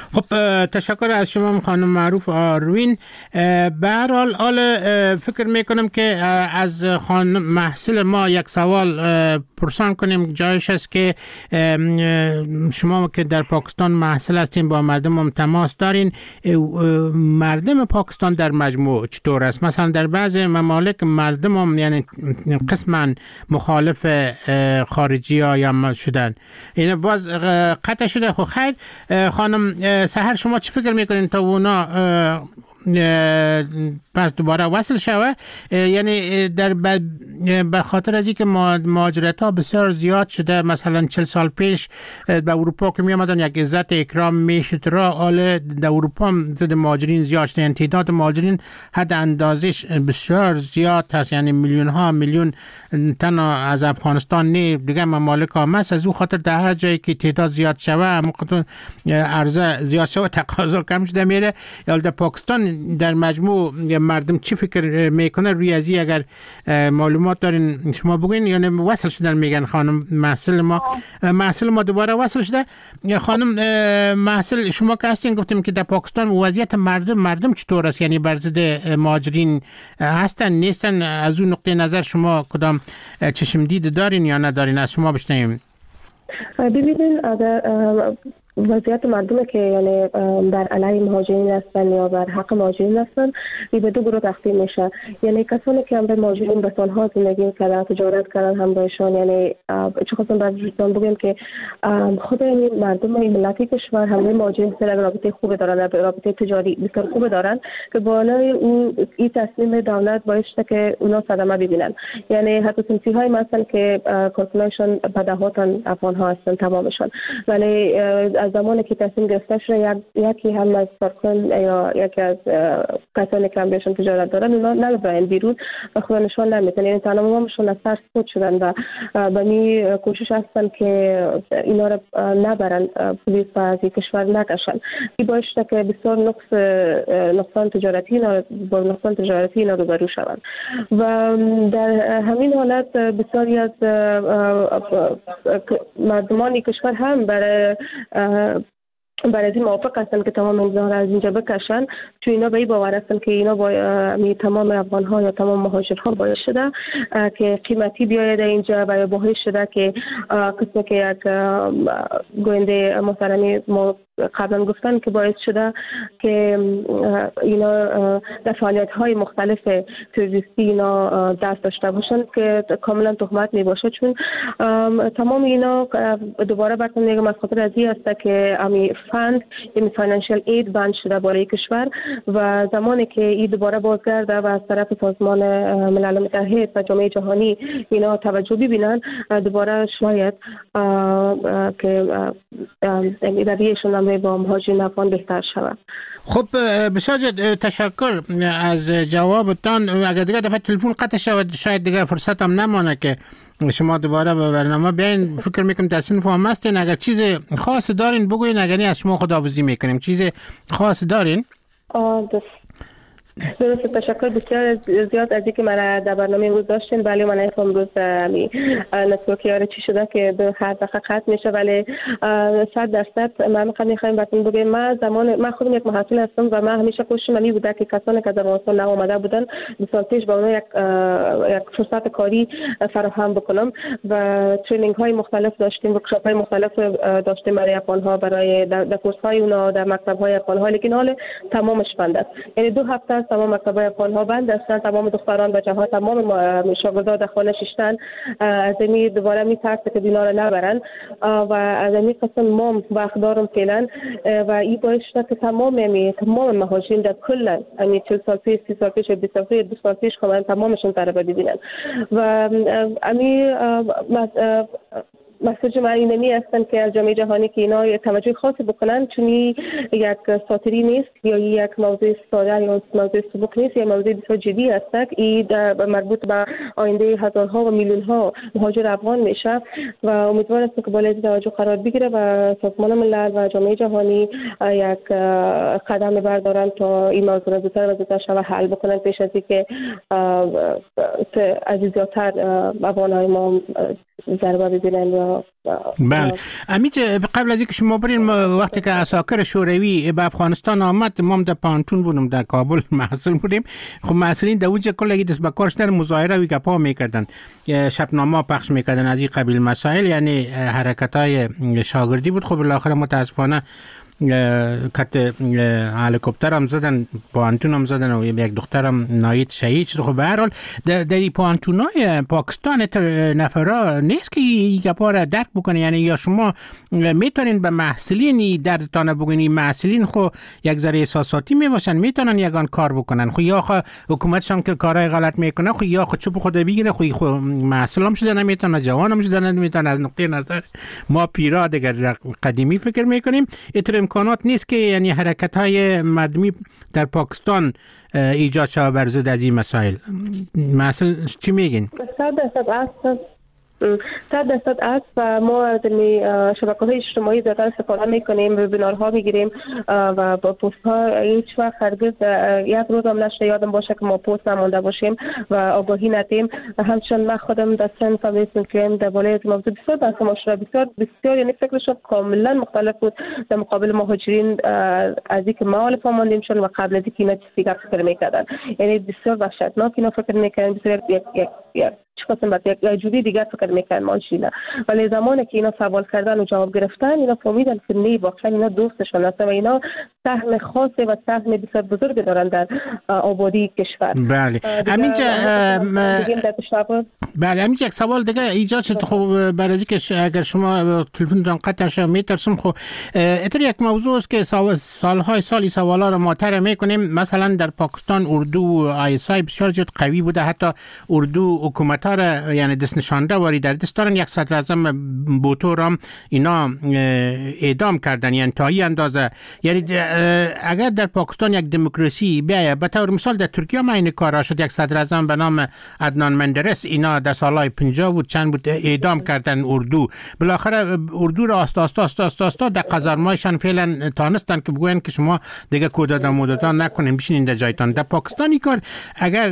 خب تشکر از شما خانم معروف آروین. به هر حال فکر میکنم که از خانم محصل ما یک سوال پرسان کنیم جایش است که شما که در پاکستان محصل هستین با مردم هم تماس دارین، مردم پاکستان در مجموع چطور است؟ مثلا در بعض ممالک مردم هم یعنی قسما مخالف خارجی ها یا شدن، این باز قطع شده. خب خیر خانم سحر، شما چی فکر میکنین تا اونا پس دوباره وصل شوه؟ یعنی در به خاطر از اینکه مهاجرت ها بسیار زیاد شده، مثلا چهل سال پیش به اروپا که می آمدن یک عزت اکرام میشد را، حالا در اروپا هم ضد مهاجرین زیاد شده، یعنی تعداد مهاجرین حد اندازش بسیار زیاد هست، یعنی میلیون ها میلیون تن از افغانستان نه دیگه ممالک هم است. از او خاطر در هر جایی که تعداد زیاد شوه همون عرضه زیاد شوه تقاضا کم شده میره. یا در پاکستان در مجموع مردم چی فکر میکنه روی ازی؟ اگر معلومات دارین شما بگوین. یعنی وصل شدن میگن خانم محصل ما محصل ما دوباره وصل شده. خانم محصل شما که هستین گفتیم که در پاکستان وضعیت مردم مردم چطور است؟ یعنی بر ضد مهاجرین هستن نیستن؟ از اون نقطه نظر شما کدام چشم دید دارین یا ندارین؟ از شما بشنویم. ببینید وضعیت مردم که یعنی در علیه مهاجرین هستن یا بر حق مهاجرین هستن، این به دو گروه تقسیم میشه. یعنی کسانی که هم به مهاجرین به سالها زندگی کردن، تجارت کردن همراهشان، یعنی چه خواستم براتون بگم که خود این مردم این ملتی کشور همه مهاجرین سره رابطه خوب دارن، رابطه تجاری بسیار خوب دارن که بالای اون این تصمیم دولت باعث شده که اونا صدمه ببینن. یعنی حتی سنفی های مثلا که کارکنانشان بدهاتن افغان ها هستن تمامشان، ولی از زمانی که تصمیم گرفته شده یکی هم از کارکن یا یکی از کسانی که هم بهشون تجارت دارن اونا نبرن بیرون و خود نشان نمیتن، یعنی تمامشون از سر سقوط شدن و به می کوشش هستن که اینا رو نبرن پلیس و از کشور نکشن. این باعث شده که بسیار نقص نقصان تجارتی اینا با نقصان تجارتی اینا روبرو شوند و در همین حالت بسیاری از مردمان کشور هم برای برای این موافق هستن که تمام امضاها را از اینجا بکشن، چون اینا به این باور هستن که اینا با تمام افغان ها یا تمام مهاجرها باعث شده که قیمتی بیاید اینجا و باعث شده که قسمه که یک گوینده محترمی ما قبلا گفتن که باعث شده که اینا در فعالیت های مختلف تروریستی اینا دست داشته باشن که کاملا تهمت می باشه، چون تمام اینا دوباره براتون میگم از خاطر از این است که امی فند یعنی فاینانشال اید بند شده برای کشور و زمانی که این دوباره بازگرده و از طرف سازمان ملل متحد و جامعه جهانی اینا توجه ببینن، دوباره شاید که رویشون با مهاجرین افغان بهتر شود. خب بسیار تشکر از جوابتان. اگر دیگه دفعه تلفن قطع شود شاید دیگه فرصت هم نمانه که شما دوباره به برنامه بیاین. فکر میکنم تصنیف هم هستین. اگر چیز خاص دارین بگوین، اگر از شما خداحافظی میکنیم. چیز خاص دارین؟ آه درست، تشکر بسیار زیاد از اینکه من در برنامه امروز داشتین. ولی من ایفا امروز امی نتورکی ها چی شده که به هر دقیقه قطع میشه، ولی صد درصد من میخوام میخوایم براتون بگم من زمان من خودم یک محصول هستم و من همیشه کوشش من بوده که کسانی که در افغانستان نامده بودن دو سال پیش با اونها یک یک فرصت کاری فراهم بکنم و ترینینگ های مختلف داشتیم، ورکشاپ های مختلف داشتیم برای افغان ها، برای در کورس های اونها در مکتب های افغان ها، لیکن حال تمامش بند است. یعنی دو هفته تمام مکتب‌های افغان ها بند هستند، تمام دختران بچه ها تمام شاگردان در خانه شیشتن، از این دوباره میترسه که دینا رو نبرن و از این قسم ما وقتدارم فعلا و این باعث شده که تمام امی تمام مهاجرین در کل امی چهل سال پیش سی سال پیش بیست سال پیش دو سال پیش کاملا تمامشون ضربه ببینن و امی مسیج من اینمی هستن که از جامعه جهانی که اینا توجه خاصی بکنن، چون یک ساتری نیست یا یک موضوع ساده یا موضوع سبک نیست، یا موضوع بسیار جدی است. این مربوط به آینده هزارها و میلیون ها مهاجر افغان میشه و امیدوار هستم که بالای توجه قرار بگیره و سازمان ملل و جامعه جهانی یک قدم بردارن تا این موضوع را زودتر و زودتر شود حل بکنن پیش از اینکه از زیادتر افغان‌های ما ضربه ببینن یا بله. امیت قبل از اینکه شما برین، وقتی که عساکر شوروی به افغانستان آمد، ما در پانتون بودم در کابل محصول بودیم. خب مسئولین در اونجا کلی دست به کارش در مظاهره و گپا میکردن، شبنامه پخش میکردن از این قبیل مسائل، یعنی حرکت‌های شاگردی بود. خب بالاخره متاسفانه کت هلیکوپتر هم زدن، پانتون هم زدن و یک دخترم نایت شهید شد. خب به هر حال در این پانتونای پاکستان نفرا نیست که این گپا را درک بکنه، یعنی یا شما میتونین به محصلین دردتان بگین، محصلین خو یک ذره احساساتی میباشن، میتونن یگان کار بکنن، خو یا خو حکومتشان که کارهای غلط میکنه، خو یا خو چوب خود بگیره، خو خو محصلام شده نمیتونه، جوانم شده نمیتونه. از نقطه نظر ما پیرا دیگر قدیمی فکر میکنیم امکانات نیست که یعنی حرکت های مردمی در پاکستان ایجاد شود بر ضد از این مسائل. مثلا چی میگین؟ صد درصد است، صد درصد است و ما از شبکه‌های اجتماعی زیادتر استفاده میکنیم، وبینارها میگیریم و با پست ها هیچ وقت هرگز یک روز هم نشه یادم باشه که ما پست نمونده باشیم و آگاهی ندیم. همچنین من خودم در سن فامیلیسم کلیم در بالای از موضوع بسیار بحث مشابه بسیار بسیار یعنی فکرش کاملا مختلف بود در مقابل مهاجرین از اینکه ما الف ماندیم شون و قبل از اینکه اینا چیزی فکر میکردن، یعنی بسیار وحشتناک اینا فکر میکردن، بسیار یک یک یک چه قسم بعد یک جوری دیگر فکر میکنن ماشینا. ولی زمانی که اینا سوال کردن و جواب گرفتن، اینا فهمیدن که نه واقعا اینا دوستشون هستن و اینا سهم خاصه و سهم بسیار بزرگ دارن در آبادی کشور. بله. همینجا بله همینجا یک سوال دیگه ایجاد شد. خب برای اینکه اگر شما تلفنتون قطع شه میترسم، خب اتر یک موضوع است که سالهای سالی سوالا رو مطرح میکنیم. مثلا در پاکستان اردو و آیسای بسیار زیاد قوی بوده، حتی اردو حکومت ها یعنی دست نشانده واری در دست دارن. یک صدر اعظم بوتو هم اینا اعدام کردن، یعنی تا این اندازه. یعنی اگر در پاکستان یک دموکراسی بیاید، به طور مثال در ترکیه ما این کارا شد، یک صدر اعظم به نام عدنان مندرس اینا در سالهای پنجاه بود چند بود اعدام کردن اردو. بالاخره اردو را آستا آستا آستا آستا آستا در قزارمایشان فعلا تانستن که بگوین که شما دیگه کودتا مودتا نکنین، بشینین در جایتان. در پاکستانی کار اگر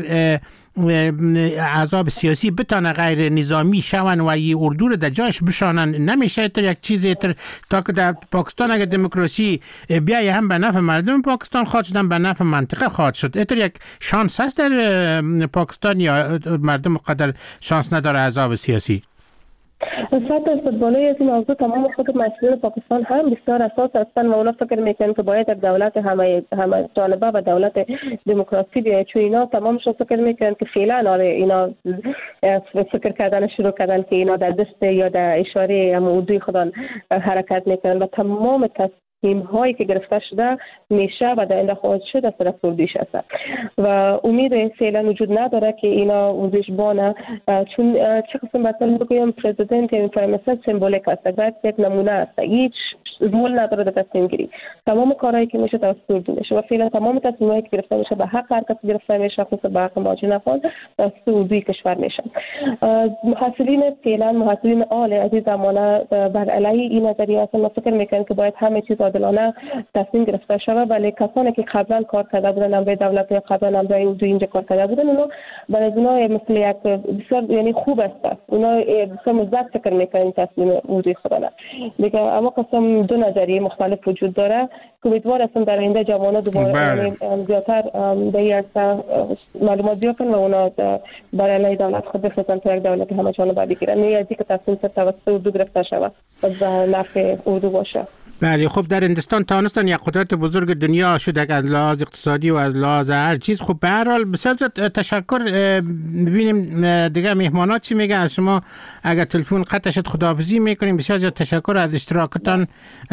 احزاب سیاسی بتانه غیر نظامی شون و ای اردو رو در جایش بشانن، نمیشه تر یک چیزی تر تا که در پاکستان اگر دموکراسی بیای هم به نفع مردم پاکستان خواهد شدن، به نفع منطقه خواهد شد. اتر یک شانس هست در پاکستان یا مردم قدر شانس نداره احزاب سیاسی؟ صد درصد بالای از این موضوع تمام خود مسئولین پاکستان هم بسیار اساس هستند و اونا فکر میکنن که باید یک دولت همه همه جانبه و دولت دموکراسی بیاید، چون اینا تمامشون فکر میکنن که فعلا آره اینا فکر کردن شروع کردن که اینا در دست یا در اشاره موضوع خودان حرکت میکنن و تمام تیم هایی که گرفته شده میشه و در آینده خواهد شد از طرف کردیش هست و امید فعلا وجود نداره که اینا وزش بانه، چون چه قسم مثلا بگویم پرزیدنت یا پرایم منیستر سمبولیک هست، باید یک نمونه است، هیچ رول نداره در تصمیم گیری. تمام کارهایی که میشه توسط اردو میشه و فعلا تمام تصمیمایی که گرفته میشه به حق هر کسی گرفته میشه، خصوصا به حق مهاجرین افغان توسط اردوی کشور میشه. محصلین فعلا محصلین آل از این زمانه بر علیه این نظریه هستن، فکر میکنن که باید همه چیز عادلانه تصمیم گرفته شود، ولی کسانی که قبلا کار کرده بودن نمره دولت یا قبلا نمره اردو اینجا کار کرده بودن، اونا برای اونا مثل یک بسیار یعنی خوب است، اونا بسیار مثبت فکر میکنن تصمیم اردوی خودن دیگه. اما قسم دو نظریه مختلف وجود داره که امیدوار هستم در آینده جوانان دوباره زیادتر در این معلومات بیابن و اونا برای علیه دولت خود بخوزن تا یک دولت همه جانبه بگیرن، نه از اینکه تصمیم توسط اردو گرفته شود و به نفع اردو باشه. بله. خب در هندوستان تانستان یک قدرت بزرگ دنیا شده از لحاظ اقتصادی و از لحاظ هر چیز. خب به هر حال بسیار تشکر. ببینیم دیگه مهمانات چی میگه از شما. اگر تلفن قطع شد خداحافظی میکنیم. بسیار زیاد تشکر از اشتراکتان.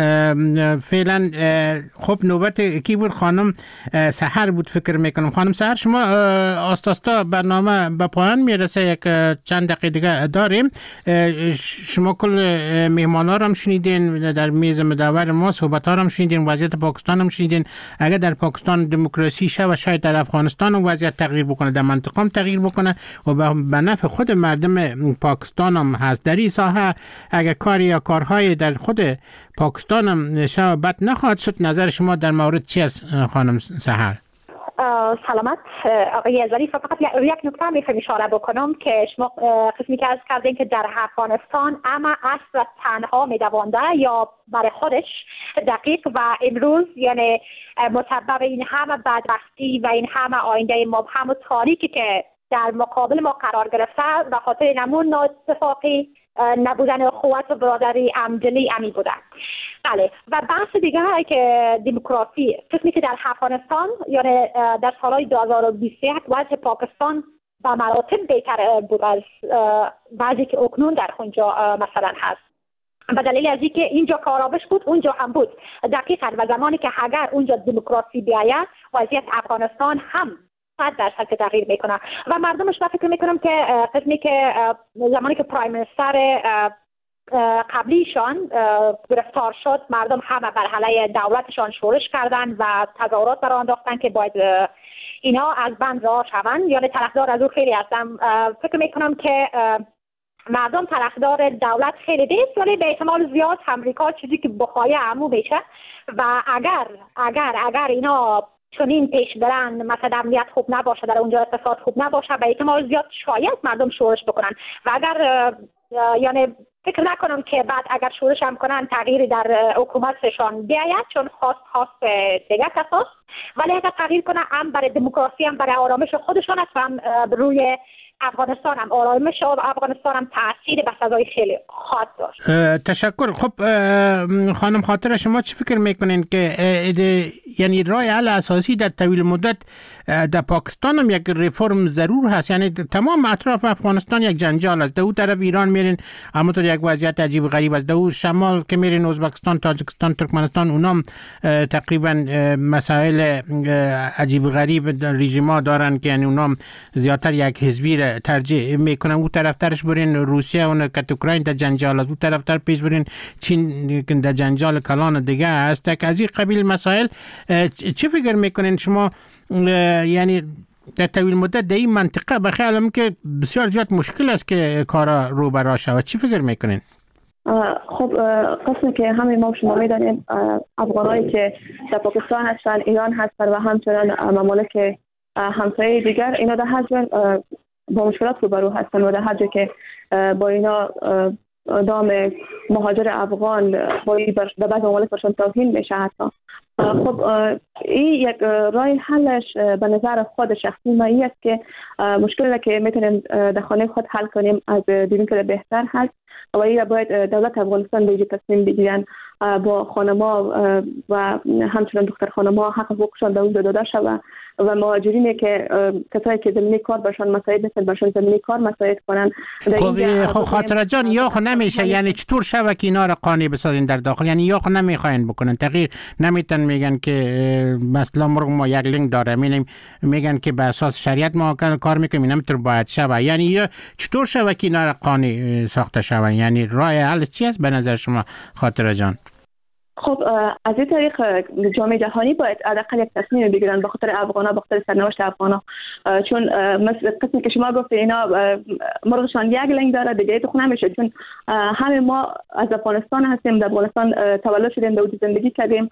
فعلا خب نوبت کی بود؟ خانم سحر بود فکر میکنم. خانم سحر شما آستاستا برنامه به پایان میرسه، یک چند دقیقه دیگه داریم. شما کل مهمانا رو هم شنیدین، در میز مدور ما صحبت ها رو هم شنیدین، وضعیت پاکستان هم شنیدین. اگر در پاکستان دموکراسی شه و شاید در افغانستان هم وضعیت تغییر بکنه، در منطقه هم تغییر بکنه و به نفع خود مردم پاکستان هم هست. در این ساحه اگر کاری یا کارهای در خود پاکستان هم شه بد نخواهد شد. نظر شما در مورد چی است خانم سحر؟ سلامت آقای ظریف. فقط یک نکته میخوام اشاره بکنم که شما قسمی که از کردین که در افغانستان اما اصل تنها میدوانده یا برای خودش دقیق و امروز یعنی مسبب این همه بدبختی و این همه آینده مبهم و تاریکی که در مقابل ما قرار گرفته و خاطر نمون ناتفاقی نبودن اخوت و برادری عمدنی امی بوده. بله و بحث دیگه که دموکراسی قسمی که در افغانستان یعنی در سالهای دو هزار و بیست و یک وضع پاکستان به مراتب بهتر بود از بعضی که اکنون در اونجا مثلا هست. به دلیل از اینکه اینجا کارآمد بود اونجا هم بود دقیقاً و زمانی که اگر اونجا دموکراسی بیاید وضعیت افغانستان هم صد درصد که تغییر میکنه و مردمش من فکر میکنم که قسمی که زمانی که پرایم منستر قبلیشان گرفتار شد مردم همه بر علیه دولتشان شورش کردن و تظاهرات برآ انداختن که باید اینا از بند رها شوند. یعنی طرفدار از او خیلی هستم. فکر میکنم که مردم طرفدار دولت خیلی نیست ولی به احتمال زیاد امریکا چیزی که بخواه عمو میشه و اگر اگر اگر اینا چنین پیش برن مثلا امنیت خوب نباشه در اونجا اقتصاد خوب نباشه به احتمال زیاد شاید مردم شورش بکنن و اگر یعنی فکر نکنم که بعد اگر شورش هم کنن تغییری در حکومتشان بیاید چون خواست خواست دیگر کساست ولی اگر تغییر کنه هم برای دموکراسی هم برای آرامش خودشان است و هم روی افغانستان هم آرامش افغانستان هم تأثیر به سزای خیلی خواهد داشت. تشکر. خب خانم خاطر شما چی فکر میکنین که یعنی راه حل اساسی در طویل مدت در پاکستان هم یک ریفرم ضرور هست؟ یعنی تمام اطراف افغانستان یک جنجال است. در اون طرف ایران میرین اما تو یک وضعیت عجیب غریب است. در اون شمال که میرین ازبکستان، تاجیکستان، ترکمنستان اونام تقریبا مسائل عجیب غریب رژیما دارن که یعنی اونام زیاتر یک حزبی ترجیح میکنن. اون طرف ترش برین روسیه اون که اوکراین در جنجال است. اون طرف تر پیش برین چین در جنجال کلان دیگه است. که از این قبیل مسائل چی فکر میکنین شما یعنی در طویل مدت در این منطقه به خیالم که بسیار زیاد مشکل است که کارا رو برا شود؟ چی فکر میکنین؟ خب قسمی که همه ما شما میدانیم افغانایی که در پاکستان هستن، ایران هستن و همچنان ممالک همسایه دیگر اینا در هر جا با مشکلات روبرو هستن و در هر جا که با اینا دام مهاجر افغان با در بعض ممالک برشان توهین میشه حتی. خب این یک راه حلش به نظر خود شخصی ما این است که مشکلی که میتونیم در خانه خود حل کنیم از دیدیم که بهتر هست و این باید دولت افغانستان به تصمیم بگیرن با خانما و همچنان دختر خانما حق حقوقشان در اون داده شود و مهاجرینی که کسایی که زمینی کار برشان مساعد نیستن برشان زمینی کار مساعد کنن. خب خاطر جان یا خو نمیشه یعنی چطور شود که اینا را قانع بسازین در داخل؟ یعنی یا خو نمیخواین بکنن تغییر نمیتن میگن که مثلا مرغ ما یک لنگ داره میگن میگن که به اساس شریعت ما کار میکنیم نمیتونه باید شود. یعنی یا چطور شود که اینا را قانع ساخته شود؟ یعنی راه حل چی است به نظر شما خاطر جان؟ خب از این طریق جامعه جهانی باید حداقل یک تصمیم بگیرن به خاطر افغانا، به خاطر سرنوشت افغانا. چون مثل قسمی که شما گفتید اینا مرغشان یک لنگ داره دیگه تو نمیشه. چون همه ما از افغانستان هستیم، در افغانستان تولد شدیم، در زندگی کردیم.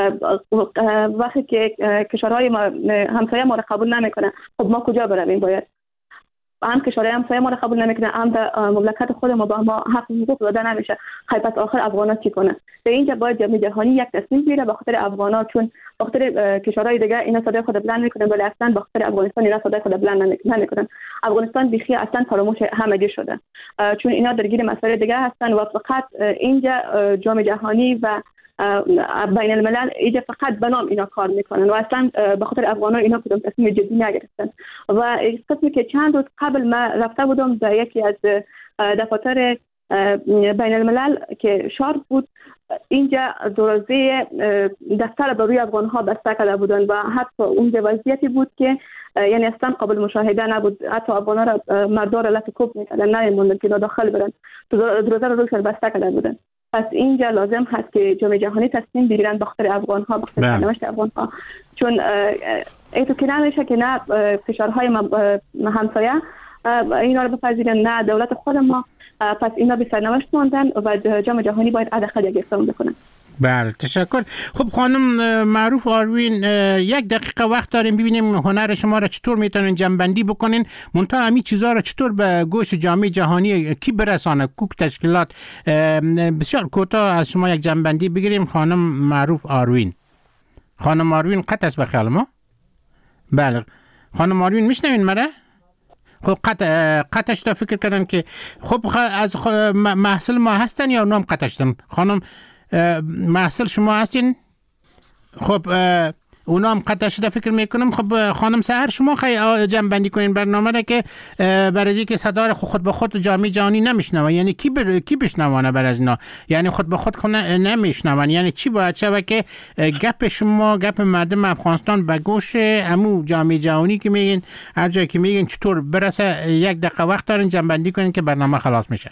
وقتی که کشورهای ما همسایه ما را قبول نمیکنه خب ما کجا برویم؟ باید هم کشورهای همسایه ما را قبول نمیکنه هم در مملکت خود ما با ما حق حقوق داده نمیشه. خیلی پس آخر افغانا چی کنه؟ در اینجا باید جامعه جهانی یک تصمیم بگیره به خاطر افغانا. چون به خاطر کشورهای دیگه اینا صدای خود بلند میکنن ولی اصلا به خاطر افغانستان اینا صدای خود بلند نمیکنن. افغانستان بیخی اصلا فراموش همگی شده چون اینا درگیر مسائل دیگه هستن و فقط اینجا جامعه جهانی و بین الملل اینجا فقط به نام اینا کار میکنن و اصلا به خاطر افغانا اینا کدام تصمیم جدی نگرفتن. و قسمی که چند روز قبل ما رفته بودم در یکی از دفاتر بین الملل که شارپ بود، اینجا دروازه دفتر به روی افغان ها بسته کرده بودن و حتی اونجا وضعیتی بود که یعنی اصلا قابل مشاهده نبود. حتی افغان ها را مردار را لطکوب میکردن نمیموندن که داخل برن، دروازه را روشن بسته کرده بودن. پس اینجا لازم هست که جامعه جهانی تصمیم بگیرن به خاطر افغان ها، به خاطر سرنوشت افغان ها. چون ایتو که نمیشه که نه فشارهای همسایه اینا رو بپذیرن نه دولت خود ما. پس اینا به سرنوشت ماندن و جامعه جهانی باید حداقل یک اقدام بکنن. بله تشکر. خب خانم معروف آروین، یک دقیقه وقت داریم ببینیم هنر شما را چطور میتونین جنبندی بکنین، منتها همین چیزها را چطور به گوش جامعه جهانی کی برسانه، کوک تشکیلات. بسیار کوتاه از شما یک جنبندی بگیریم. خانم معروف آروین. خانم آروین قطع است به خیال ما؟ بله خانم آروین میشنوین مرا؟ خب قطع قطعش تا فکر کردن که خب از محصل ما هستن یا نام قطع شدن. خانم محصل شما هستین؟ خب اونا هم قطع شده فکر میکنم. خب خانم سحر شما خیلی جنبندی کنین برنامه را که برای که صدا را خود به خود جامعه جهانی نمیشنوه، یعنی کی بر... کی بشنوانه بر از اینا، یعنی خود به خود نمیشنون، یعنی چی باید شود که گپ شما گپ مردم افغانستان به گوش امو جامعه جهانی که میگین هر جایی که میگین چطور برسه؟ یک دقیقه وقت دارین جنبندی کنین که برنامه خلاص میشه.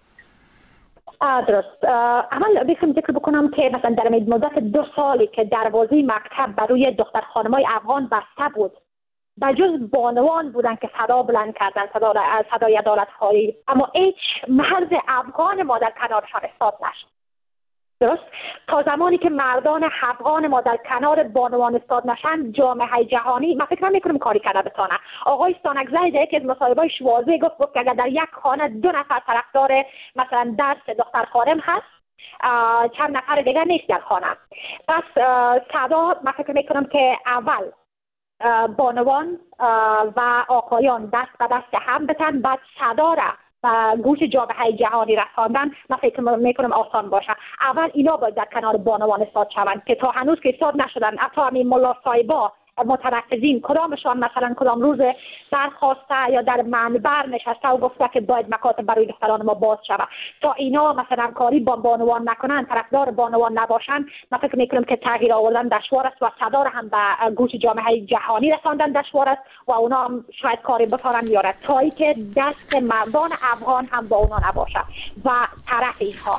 درست. اول بخوام ذکر بکنم که مثلا در مدت دو سالی که دروازه مکتب برای دختر خانمای افغان بسته بود، بجز بانوان بودن که صدا بلند کردن، صدا صدای عدالت خواهی، اما هیچ مرد افغان ما در کنارشان ایستاد نشد. درست؟ تا زمانی که مردان افغان ما در کنار بانوان استاد نشن، جامعه جهانی ما فکر نمی‌کنم کاری کرده بتونه. آقای ستانکزی در یکی از مصاحبه‌اش واضح گفت گفت که اگر در یک خانه دو نفر طرفدار مثلا درس دختر خانم هست، چند نفر دیگر نیست در خانه. پس صدا ما فکر می‌کنم که اول بانوان و آقایان دست به دست هم بتن، بعد صدا را گوش جامعه جهانی رساندن من فکر میکنم آسان باشه. اول اینا باید در کنار بانوان استاد شوند که تا هنوز که استاد نشدن، حتی همین ملا صاحبا متنفذین کدامشان مثلا کدام روز درخواسته یا در منبر نشسته و گفته که باید مکاتب برای دختران ما باز شود. تا اینا مثلا کاری با بانوان نکنن، طرفدار بانوان نباشن، من فکر میکنم که تغییر آوردن دشوار است و صدا را هم به گوش جامعه جهانی رساندن دشوار است و اونا هم شاید کاری بتونن بیارن تا ای که دست مردان افغان هم با اونا نباشه و طرف اینها.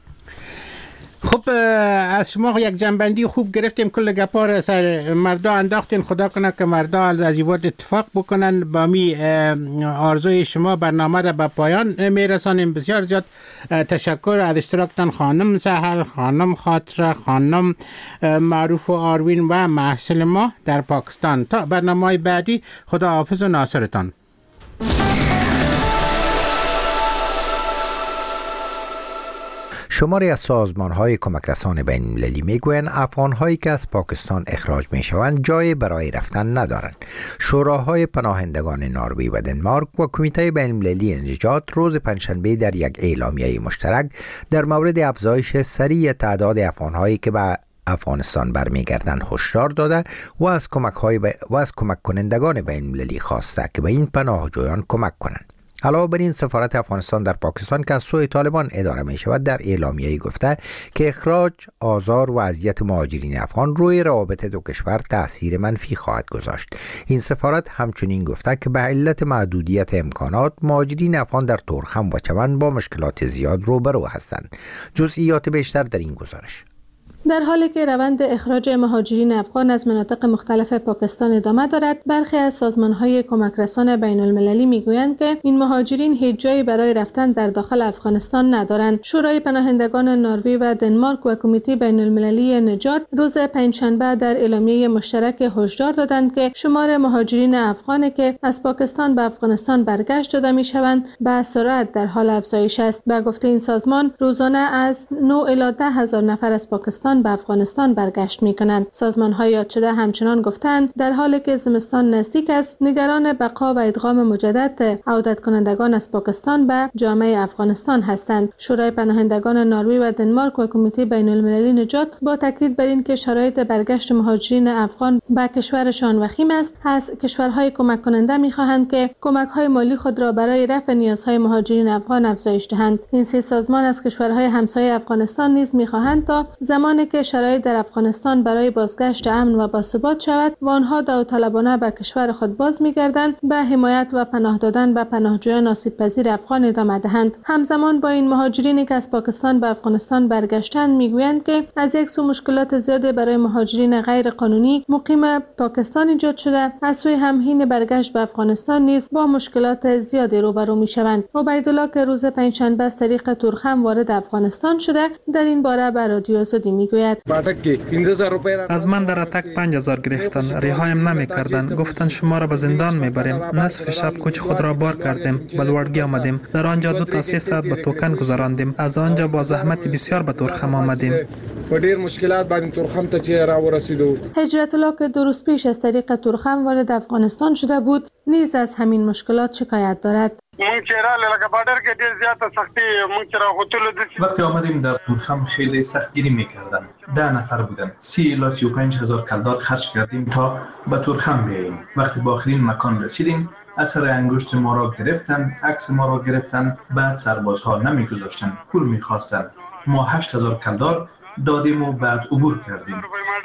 خب از شما یک جنبندی خوب گرفتیم، کل گپا را سر مردا انداختین. خدا کنه که مردا از این اتفاق بکنن. با می آرزوی شما برنامه را به پایان میرسانیم. بسیار زیاد تشکر از اشتراکتان خانم سحر، خانم خاطره، خانم معروف آروین و محصل ما در پاکستان. تا برنامه بعدی خدا حافظ و ناصرتان. شماری از سازمان‌های کمک رسان بین‌المللی میگویند افغان‌هایی که از پاکستان اخراج می‌شوند جای برای رفتن ندارند. شوراهای پناهندگان نروژ و دنمارک و کمیته بین‌المللی نجات روز پنجشنبه در یک اعلامیه مشترک در مورد افزایش سریع تعداد افغان‌هایی که به افغانستان برمیگردند هشدار داده و از کمک‌های ب... و از کمک کنندگان بین‌المللی خواسته که به این پناهجویان کمک کنند. علاوه بر این سفارت افغانستان در پاکستان که از سوی طالبان اداره می شود در اعلامیه‌ای گفته که اخراج، آزار و اذیت مهاجرین افغان روی روابط دو کشور تأثیر منفی خواهد گذاشت. این سفارت همچنین گفته که به علت محدودیت امکانات مهاجرین افغان در تورخم و چمن با مشکلات زیاد روبرو هستند. جزئیات بیشتر در این گزارش. در حالی که روند اخراج مهاجرین افغان از مناطق مختلف پاکستان ادامه دارد، برخی از سازمان‌های کمک رسان بین‌المللی میگویند که این مهاجرین هیچ جایی برای رفتن در داخل افغانستان ندارند. شورای پناهندگان نروژ و دنمارک و کمیته بین‌المللی نجات روز پنجشنبه در اعلامیه مشترک هشدار دادند که شمار مهاجرین افغانی که از پاکستان به افغانستان برگشت داده می‌شوند به سرعت در حال افزایش است. به گفته این سازمان، روزانه از نه الی ده هزار نفر از پاکستان به افغانستان برگشت می‌کنند. سازمان‌های یاد شده همچنان گفتند در حالی که زمستان نزدیک است، نگران بقا و ادغام مجدد عودت کنندگان از پاکستان به جامعه افغانستان هستند. شورای پناهندگان نروژ و دنمارک و کمیته بین‌المللی نجات با تاکید بر اینکه شرایط برگشت مهاجرین افغان به کشورشان وخیم است، از کشورهای کمک کننده می‌خواهند که کمک‌های مالی خود را برای رفع نیازهای مهاجرین افغان افزایش دهند. این سه سازمان از کشورهای همسایه افغانستان نیز می‌خواهند تا زمانی که شرایط در افغانستان برای بازگشت امن و باثبات شود و آنها داوطلبانه به کشور خود باز می‌گردند، به حمایت و پناه دادن به پناهجویان آسیب‌پذیر افغان ادامه دهند. همزمان با این مهاجرینی که از پاکستان به افغانستان برگشتند میگویند که از یک سو مشکلات زیادی برای مهاجرین غیر قانونی مقیم پاکستان ایجاد شده، از سوی همهین برگشت به افغانستان نیز با مشکلات زیادی روبرو میشوند. عبیدالله که روز پنجشنبه از طریق تورخم وارد افغانستان شده، در این باره به رادیو آزادی میگوید میگوید از من در اتک پنج هزار گرفتن، رهایم نمیکردند. گفتند شما را به زندان میبریم. نصف شب کوچ خود را بار کردیم، به لوړګي آمدیم. در آنجا دو تا سه ساعت به توکن گذراندیم. از آنجا با زحمت بسیار به تورخم آمدیم. هجرت الله که دو روز پیش از طریق تورخم وارد افغانستان شده بود نیز از همین مشکلات شکایت دارد. وقتی آمدیم در تورخم خیلی سختگیری میکردن. ده نفر بودن. سی الی سی و پنج هزار کلدار خرج کردیم تا به تورخم بیاییم. وقتی به آخرین مکان رسیدیم اثر انگشت ما را گرفتن، عکس ما را گرفتن. بعد سربازها نمیگذاشتن، پول میخواستن. ما هشت هزار کلدار دادیم و بعد عبور کردیم.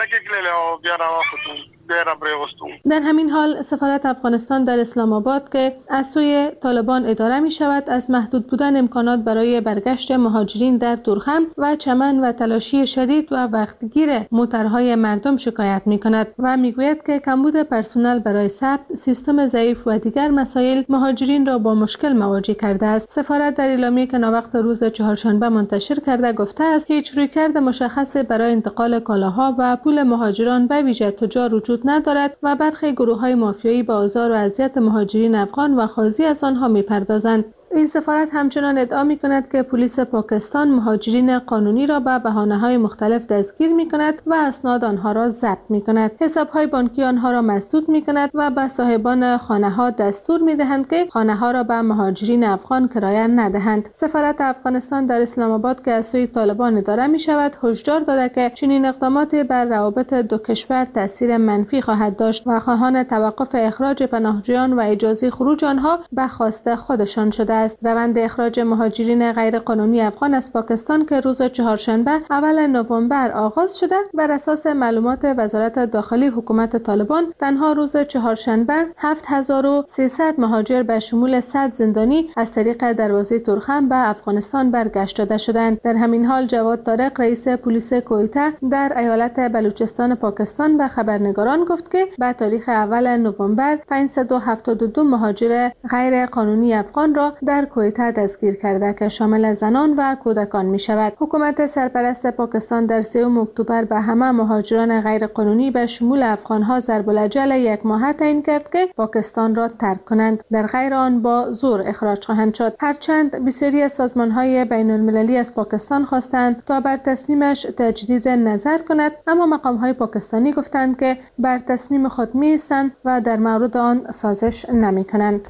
در همین حال سفارت افغانستان در اسلام آباد که از سوی طالبان اداره می شود از محدود بودن امکانات برای برگشت مهاجرین در تورخم و چمن و تلاشی شدید و وقتگیر موترهای مردم شکایت می کند و می گوید که کمبود پرسنل برای ثبت، سیستم ضعیف و دیگر مسائل مهاجرین را با مشکل مواجه کرده است. سفارت در اعلامیه که ناوقت روز چهارشنبه منتشر کرده گفته است هیچ رویکرد مشخص برای انتقال کالاها و پول مهاجران به ویژه تجار وجود ندارد و برخی گروه‌های مافیایی به آزار و اذیت مهاجرین افغان و خاضی از آنها می‌پردازند. این سفارت همچنان ادعا می کند که پلیس پاکستان مهاجرین قانونی را به بهانه‌های مختلف دستگیر می کند و اسناد آنها را ضبط می کند. حساب‌های بانکی آنها را مسدود می کند و به صاحبان خانه‌ها دستور می دهند که خانه‌ها را به مهاجرین افغان کرایه ندهند. سفارت افغانستان در اسلام آباد که از سوی طالبان اداره می شود هشدار داده که چنین اقدامات بر روابط دو کشور تاثیر منفی خواهد داشت و خواهان توقف اخراج پناهجویان و اجازه خروج آنها به خواسته خودشان شده است. روند اخراج مهاجرین غیرقانونی افغان از پاکستان که روز چهارشنبه اول نوامبر آغاز شده بر اساس معلومات وزارت داخلی حکومت طالبان تنها روز چهارشنبه هفت هزار و سیصد مهاجر به شمول صد زندانی از طریق دروازه تورخم به افغانستان برگشت داده شدند. در همین حال جواد طارق رئیس پلیس کویته در ایالت بلوچستان پاکستان به خبرنگاران گفت که به تاریخ اول نوامبر پانصد و هفتاد و دو مهاجر غیر قانونی افغان را در کویته دستگیر کرده که شامل زنان و کودکان می شود. حکومت سرپرست پاکستان در سوم اکتبر به همه مهاجران غیر قانونی به شمول افغانها ضرب الاجل یک ماه تعیین کرد که پاکستان را ترک کنند. در غیر آن با زور اخراج خواهند شد. هرچند بسیاری از سازمان‌های بین المللی از پاکستان خواستند تا بر تصمیمش تجدید نظر کند، اما مقام‌های پاکستانی گفتند که بر تصمیم خود می‌ایستند و در مورد آن سازش نمی‌کنند.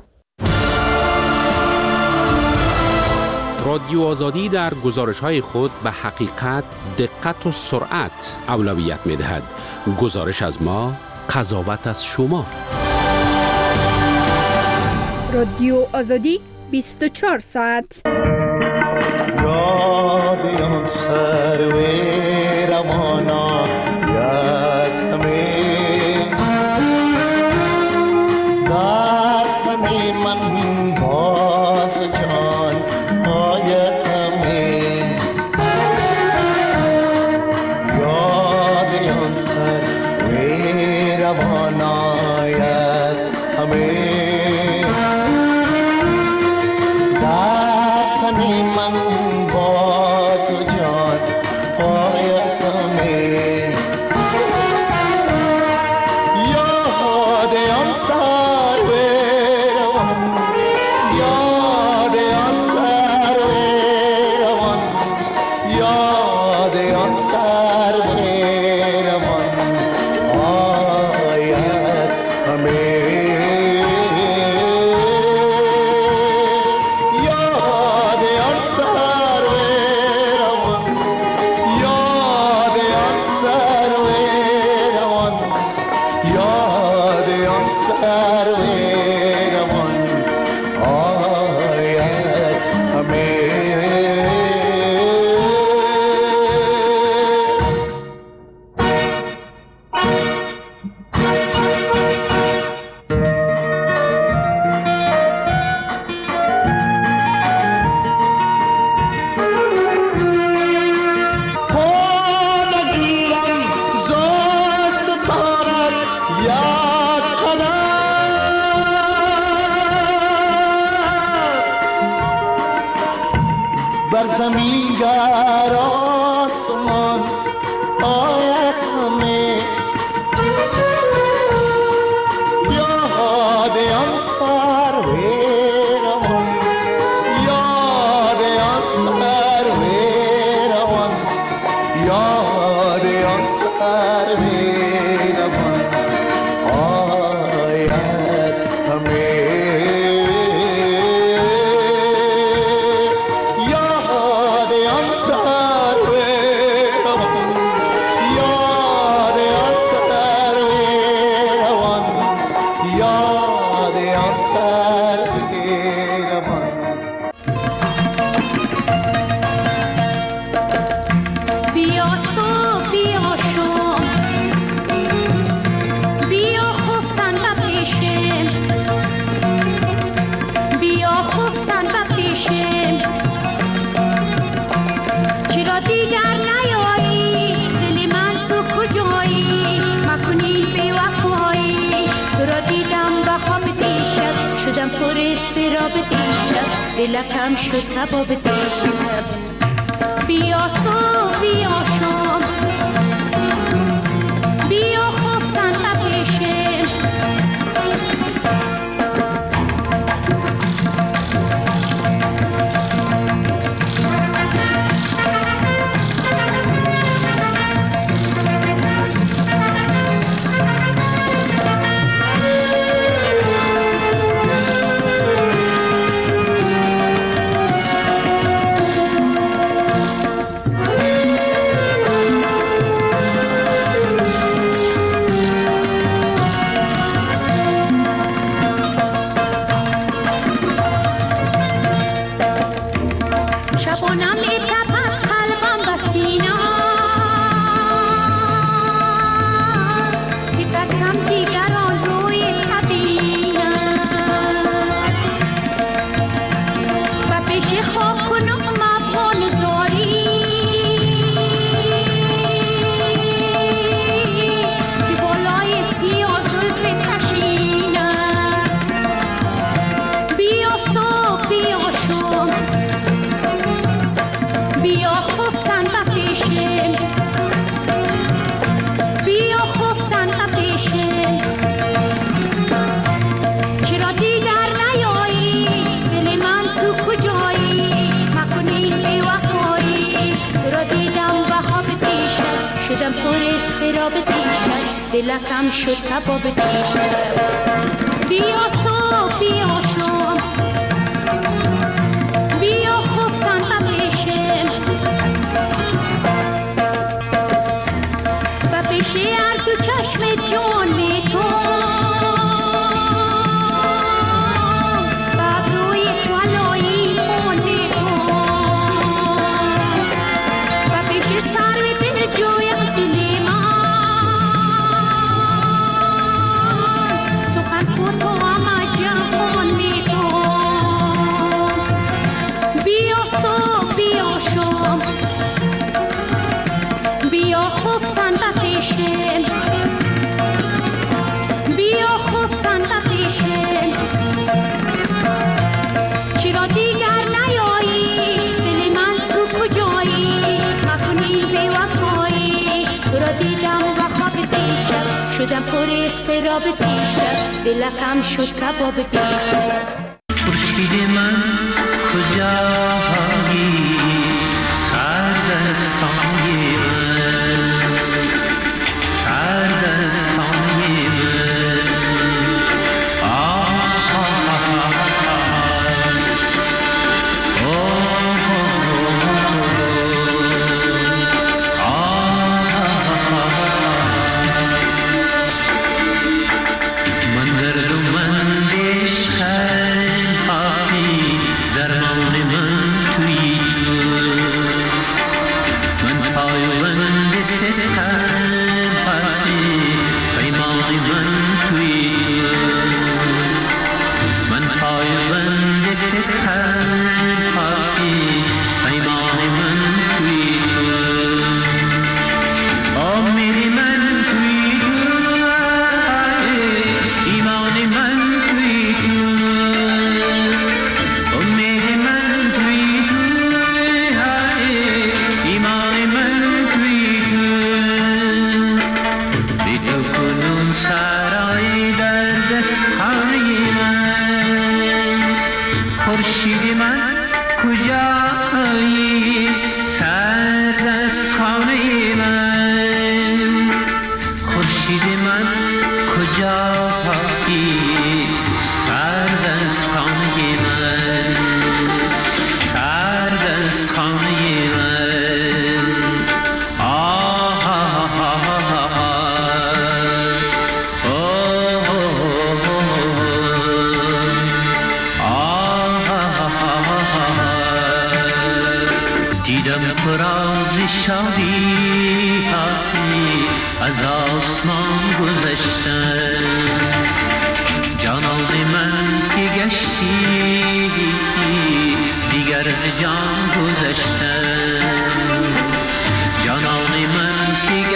رادیو آزادی در گزارش‌های خود به حقیقت، دقت و سرعت اولویت می‌دهد. گزارش از ما، قضاوت از شما. رادیو آزادی بیست و چهار ساعت. سفر می روم آید همه یاد آن سر می روم یاد آن سر می روم یاد آن سر می روم دلکم شد کباب دیشب بیا صبح بیا شام بیا خفتن بپیشیم دلکم شد کباب دیشب بیا صبح بیا شام بیا خفتن بپیشیم بپیشی هر دو چشم جان می تو ببروی تو علایی خون می تو بپیشی سر می دل جویم دلی من شدم پر استراب دیشب دلکم شد کباب دیشب خورشید من کجایی سردستانی من سردستانی من آه آه خورشید من کجایی سرد از خانه من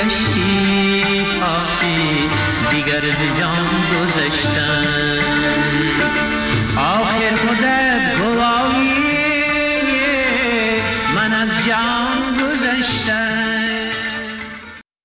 گشتی پاکی دیگر به جان گذشتن